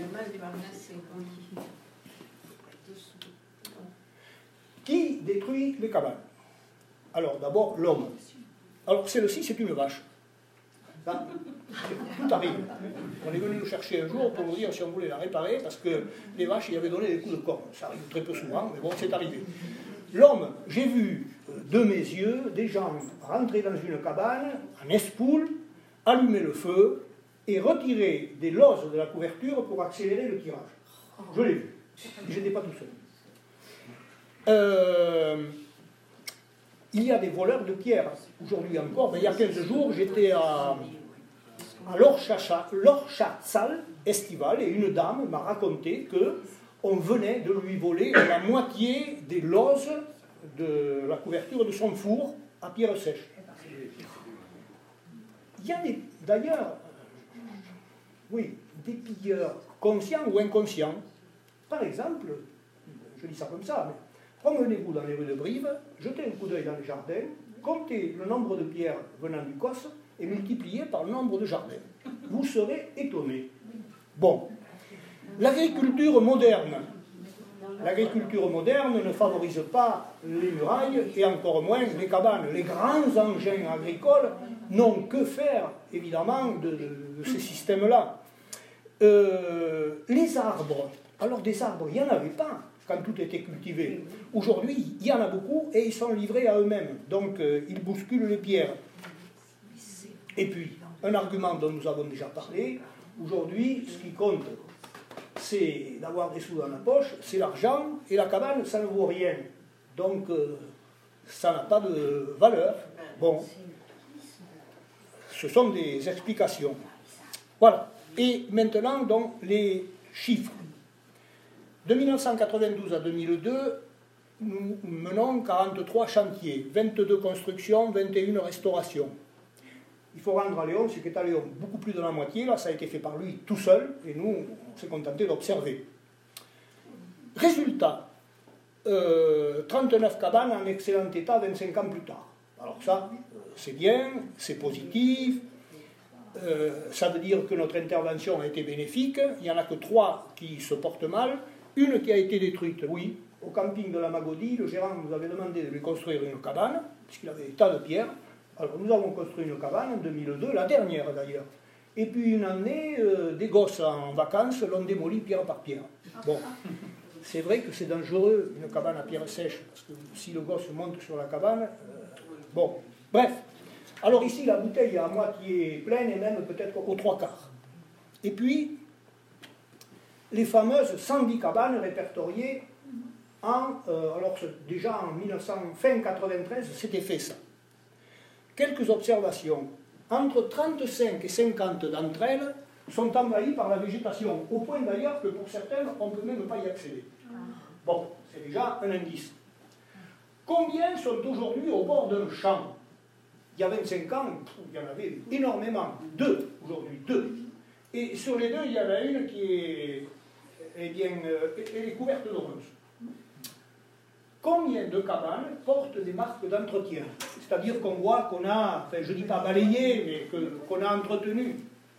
Qui détruit les cabanes? Alors d'abord l'homme. Alors celle-ci c'est une vache. Là, tout arrive. On est venu nous chercher un jour pour nous dire si on voulait la réparer parce que les vaches y avaient donné des coups de corne. Ça arrive très peu souvent, mais bon, c'est arrivé. L'homme, j'ai vu de mes yeux des gens rentrer dans une cabane, en espoule, allumer le feu et retirer des loses de la couverture pour accélérer le tirage. Je l'ai vu. Je n'étais pas tout seul. Euh, il y a des voleurs de pierres. Aujourd'hui encore, mais il y a quinze jours, j'étais à, à l'Orchatsal estival et une dame m'a raconté qu'on venait de lui voler la moitié des loses de la couverture de son four à pierre sèche. Il y a d'ailleurs, oui, des pilleurs conscients ou inconscients. Par exemple, je dis ça comme ça, mais promenez-vous dans les rues de Brive, jetez un coup d'œil dans les jardins, comptez le nombre de pierres venant du Cos et multipliez par le nombre de jardins. Vous serez étonnés. Bon, l'agriculture moderne. L'agriculture moderne ne favorise pas les murailles et encore moins les cabanes. Les grands engins agricoles n'ont que faire, évidemment, de, de, de ces systèmes-là. Euh, les arbres, alors des arbres, il n'y en avait pas quand tout était cultivé. Aujourd'hui, il y en a beaucoup et ils sont livrés à eux-mêmes. Donc, euh, ils bousculent les pierres. Et puis, un argument dont nous avons déjà parlé, aujourd'hui, ce qui compte, c'est d'avoir des sous dans la poche, c'est l'argent, et la cabane, ça ne vaut rien. Donc, euh, ça n'a pas de valeur. Bon, ce sont des explications. Voilà. Et maintenant, donc, les chiffres. De mille neuf cent quatre-vingt-douze à deux mille deux, nous menons quarante-trois chantiers, vingt-deux constructions, vingt et une restaurations. Il faut rendre à Léon ce qu'est à Léon. Beaucoup plus de la moitié, là, ça a été fait par lui tout seul, et nous, on s'est contenté d'observer. Résultat, euh, trente-neuf cabanes en excellent état vingt-cinq ans plus tard. Alors ça, c'est bien, c'est positif, euh, ça veut dire que notre intervention a été bénéfique, il n'y en a que trois qui se portent mal. Une qui a été détruite, oui. Au camping de la Magodie, le gérant nous avait demandé de lui construire une cabane, puisqu'il avait des tas de pierres. Alors nous avons construit une cabane en deux mille deux, la dernière d'ailleurs. Et puis une année, euh, des gosses en vacances l'ont démoli pierre par pierre. Bon, c'est vrai que c'est dangereux, une cabane à pierre sèche, parce que si le gosse monte sur la cabane... Euh, bon, bref. Alors ici, la bouteille est à moitié pleine et même peut-être aux trois quarts. Et puis... les fameuses cent dix cabanes répertoriées en, euh, alors déjà en mille neuf cents, fin quatre-vingt-treize, c'était fait ça. Quelques observations. Entre trente-cinq et cinquante d'entre elles sont envahies par la végétation, au point d'ailleurs que pour certaines, on ne peut même pas y accéder. Bon, c'est déjà un indice. Combien sont aujourd'hui au bord d'un champ? Il y a vingt-cinq ans, il y en avait énormément. Deux, aujourd'hui, deux. Et sur les deux, il y en a une qui est, eh bien, elle est couverte d'oranges. Combien de cabanes portent des marques d'entretien? C'est-à-dire qu'on voit qu'on a, enfin je ne dis pas balayé, mais que, qu'on a entretenu.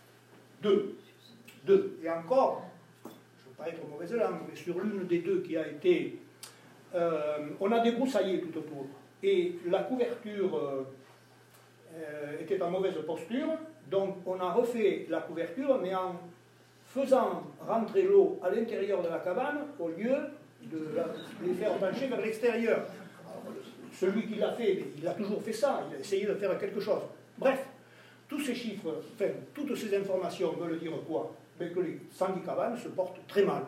Deux. Deux. Et encore, je ne veux pas être mauvaise langue, mais sur l'une des deux qui a été... Euh, on a débroussaillé tout autour. Et la couverture euh, euh, était en mauvaise posture, donc on a refait la couverture, mais en faisant rentrer l'eau à l'intérieur de la cabane, au lieu de la, les faire pencher vers l'extérieur. Celui qui l'a fait, il a toujours fait ça, il a essayé de faire quelque chose. Bref, tous ces chiffres, enfin, toutes ces informations veulent dire quoi? Ben que les cent dix cabanes se portent très mal.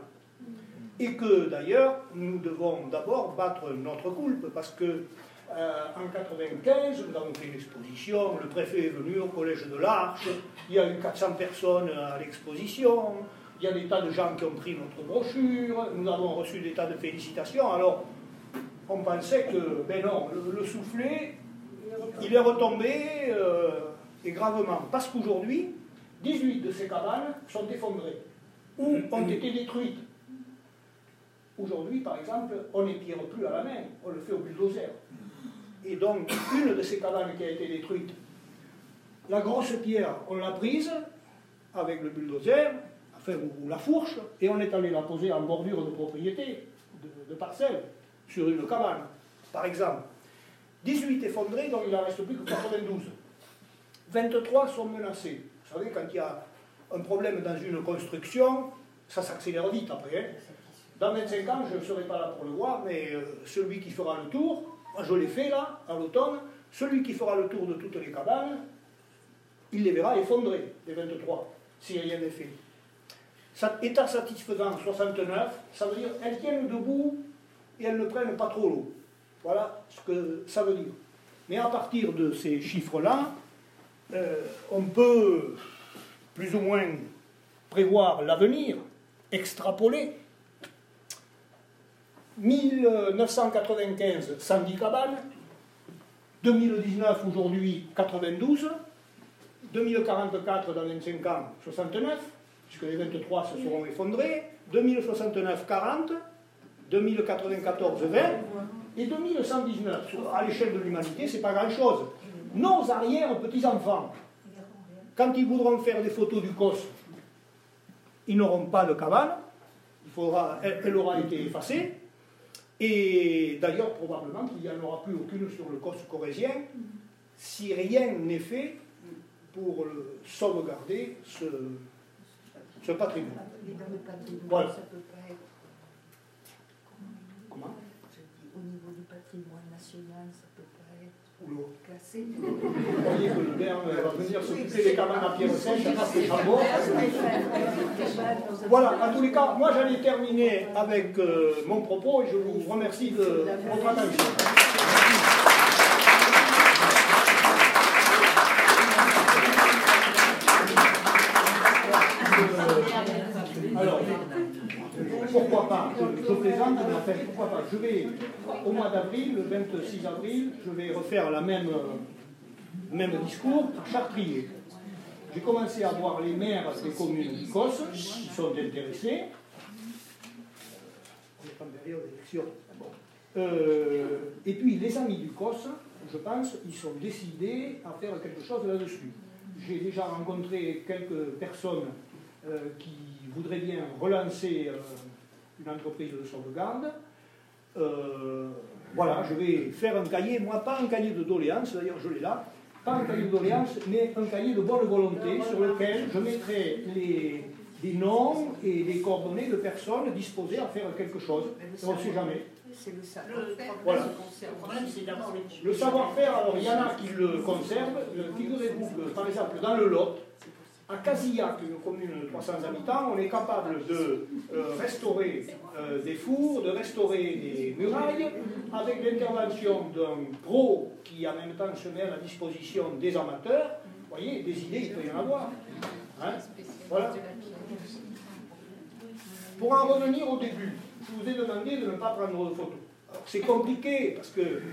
Et que d'ailleurs, nous devons d'abord battre notre coulpe, parce que euh, en quatre-vingt-quinze, nous avons fait une exposition, le préfet est venu au collège de l'Arche, il y a eu quatre cents personnes à l'exposition, il y a des tas de gens qui ont pris notre brochure, nous avons reçu des tas de félicitations, alors on pensait que, ben non, le, le soufflet, il est retombé, euh, et gravement, parce qu'aujourd'hui, dix-huit de ces cabanes sont effondrées, ou ont été détruites. Aujourd'hui, par exemple, on n'épierre plus à la main, on le fait au bulldozer. Et donc, une de ces cabanes qui a été détruite, la grosse pierre, on l'a prise avec le bulldozer, enfin, ou la fourche, et on est allé la poser en bordure de propriété, de, de parcelle, sur une cabane, par exemple. dix-huit effondrés, donc il n'en reste plus que quatre-vingt-douze. vingt-trois sont menacés. Vous savez, quand il y a un problème dans une construction, ça s'accélère vite après. Hein. Dans vingt-cinq ans, je ne serai pas là pour le voir, mais euh, celui qui fera le tour, moi je l'ai fait là, à l'automne, celui qui fera le tour de toutes les cabanes, il les verra effondrés, les vingt-trois, si rien n'est fait. Ça, état satisfaisant, soixante-neuf, ça veut dire elles tiennent debout et elles ne prennent pas trop l'eau. Voilà ce que ça veut dire. Mais à partir de ces chiffres-là, euh, on peut plus ou moins prévoir l'avenir, extrapoler. mille neuf cent quatre-vingt-quinze, cent dix cabanes, deux mille dix-neuf, aujourd'hui, quatre-vingt-douze, deux mille quarante-quatre, dans vingt-cinq ans, soixante-neuf, puisque les vingt-trois se seront effondrés, deux mille soixante-neuf, quarante, deux mille quatre-vingt-quatorze, vingt, et deux mille cent dix-neuf. À l'échelle de l'humanité, c'est pas grand-chose. Nos arrière-petits-enfants, quand ils voudront faire des photos du C O S, ils n'auront pas de cabane, il faudra, elle, elle aura été effacée, et d'ailleurs, probablement qu'il n'y en aura plus aucune sur le C O S corrézien, si rien n'est fait pour le sauvegarder ce, ce patrimoine. Mais dans le patrimoine, Voilà. ça peut pas être... Comment? Je dis, au niveau du patrimoine national, ça peut pas être Oula. classé. Vous voyez que le Berne va venir s'occuper des cabanes à pierre sèche, à passe les chameaux. Voilà, en tous les cas, moi j'allais terminer avec euh, mon propos et je vous remercie de votre attention. Euh, alors, pourquoi pas, je, je plaisante, mais enfin, pourquoi pas, je vais, au mois d'avril, le vingt-six avril, je vais refaire la même, euh, même discours à Chartrier. J'ai commencé à voir les maires des communes du C O S qui sont intéressés. Euh, et puis les amis du C O S, je pense, ils sont décidés à faire quelque chose là-dessus. J'ai déjà rencontré quelques personnes euh, qui voudraient bien relancer euh, une entreprise de sauvegarde. Euh, voilà, je vais faire un cahier, moi pas un cahier de doléances, d'ailleurs je l'ai là, pas un cahier de doléances, mais un cahier de bonne volonté sur lequel je mettrai les, des noms et des coordonnées de personnes disposées à faire quelque chose. On ne sait jamais. C'est le savoir-faire. Voilà. Le problème, c'est d'abord les... Le savoir-faire, alors il y en a qui le conservent. Figurez-vous que, par exemple, dans le Lot, à Casillac, une commune de trois cents habitants, on est capable de euh, restaurer euh, des fours, de restaurer des murailles, avec l'intervention d'un pro qui en même temps se met à la disposition des amateurs. Vous voyez, des idées, il peut y en avoir. Hein? Voilà. Pour en revenir au début, je vous ai demandé de ne pas prendre de photos. C'est compliqué parce que euh,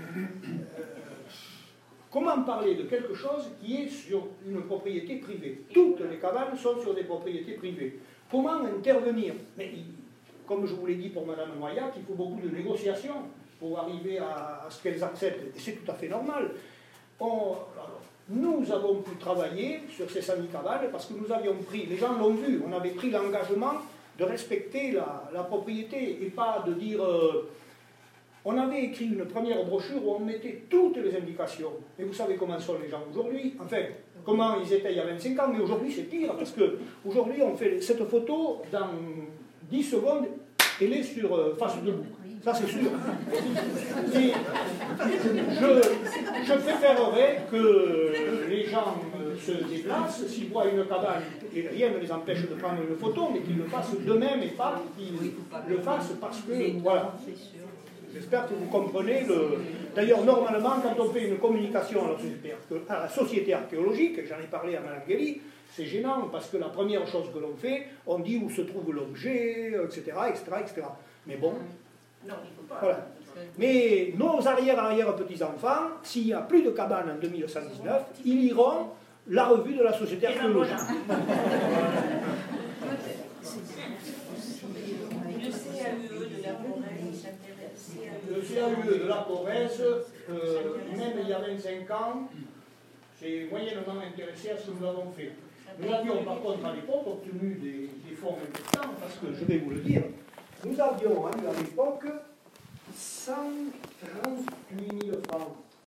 comment parler de quelque chose qui est sur une propriété privée? Toutes les cabanes sont sur des propriétés privées. Comment intervenir? Mais comme je vous l'ai dit pour Madame Noyac, il faut beaucoup de négociations pour arriver à, à ce qu'elles acceptent. Et c'est tout à fait normal. On, alors, nous avons pu travailler sur ces cent dix cabanes parce que nous avions pris, les gens l'ont vu, on avait pris l'engagement de respecter la, la propriété et pas de dire... Euh, on avait écrit une première brochure où on mettait toutes les indications. Et vous savez comment sont les gens aujourd'hui. Enfin, comment ils étaient il y a vingt-cinq ans, mais aujourd'hui c'est pire, parce qu'aujourd'hui on fait cette photo, dans dix secondes, elle est sur euh, face debout. Ça c'est sûr. Et je, je préférerais que les gens euh, se déplacent, s'ils voient une cabane, et rien ne les empêche de prendre une photo, mais qu'ils le fassent d'eux-mêmes et pas qu'ils le fassent parce que... Voilà. J'espère que vous comprenez le... D'ailleurs, normalement, quand on fait une communication à la société, à la société archéologique, j'en ai parlé à Mme Guély, c'est gênant parce que la première chose que l'on fait, on dit où se trouve l'objet, et cetera, et cetera, et cetera. Mais bon, non, il faut pas. Voilà. Mais nos arrière-arrière-petits-enfants, s'il n'y a plus de cabane en deux mille cent dix-neuf, ils liront la revue de la société archéologique. Le C A U E de la Corrèze, euh, même il y a vingt-cinq ans, s'est moyennement intéressé à ce que nous avons fait. Nous avions par contre à l'époque obtenu des, des fonds importants, parce que je vais vous le dire, nous avions eu à l'époque cent trente-huit mille francs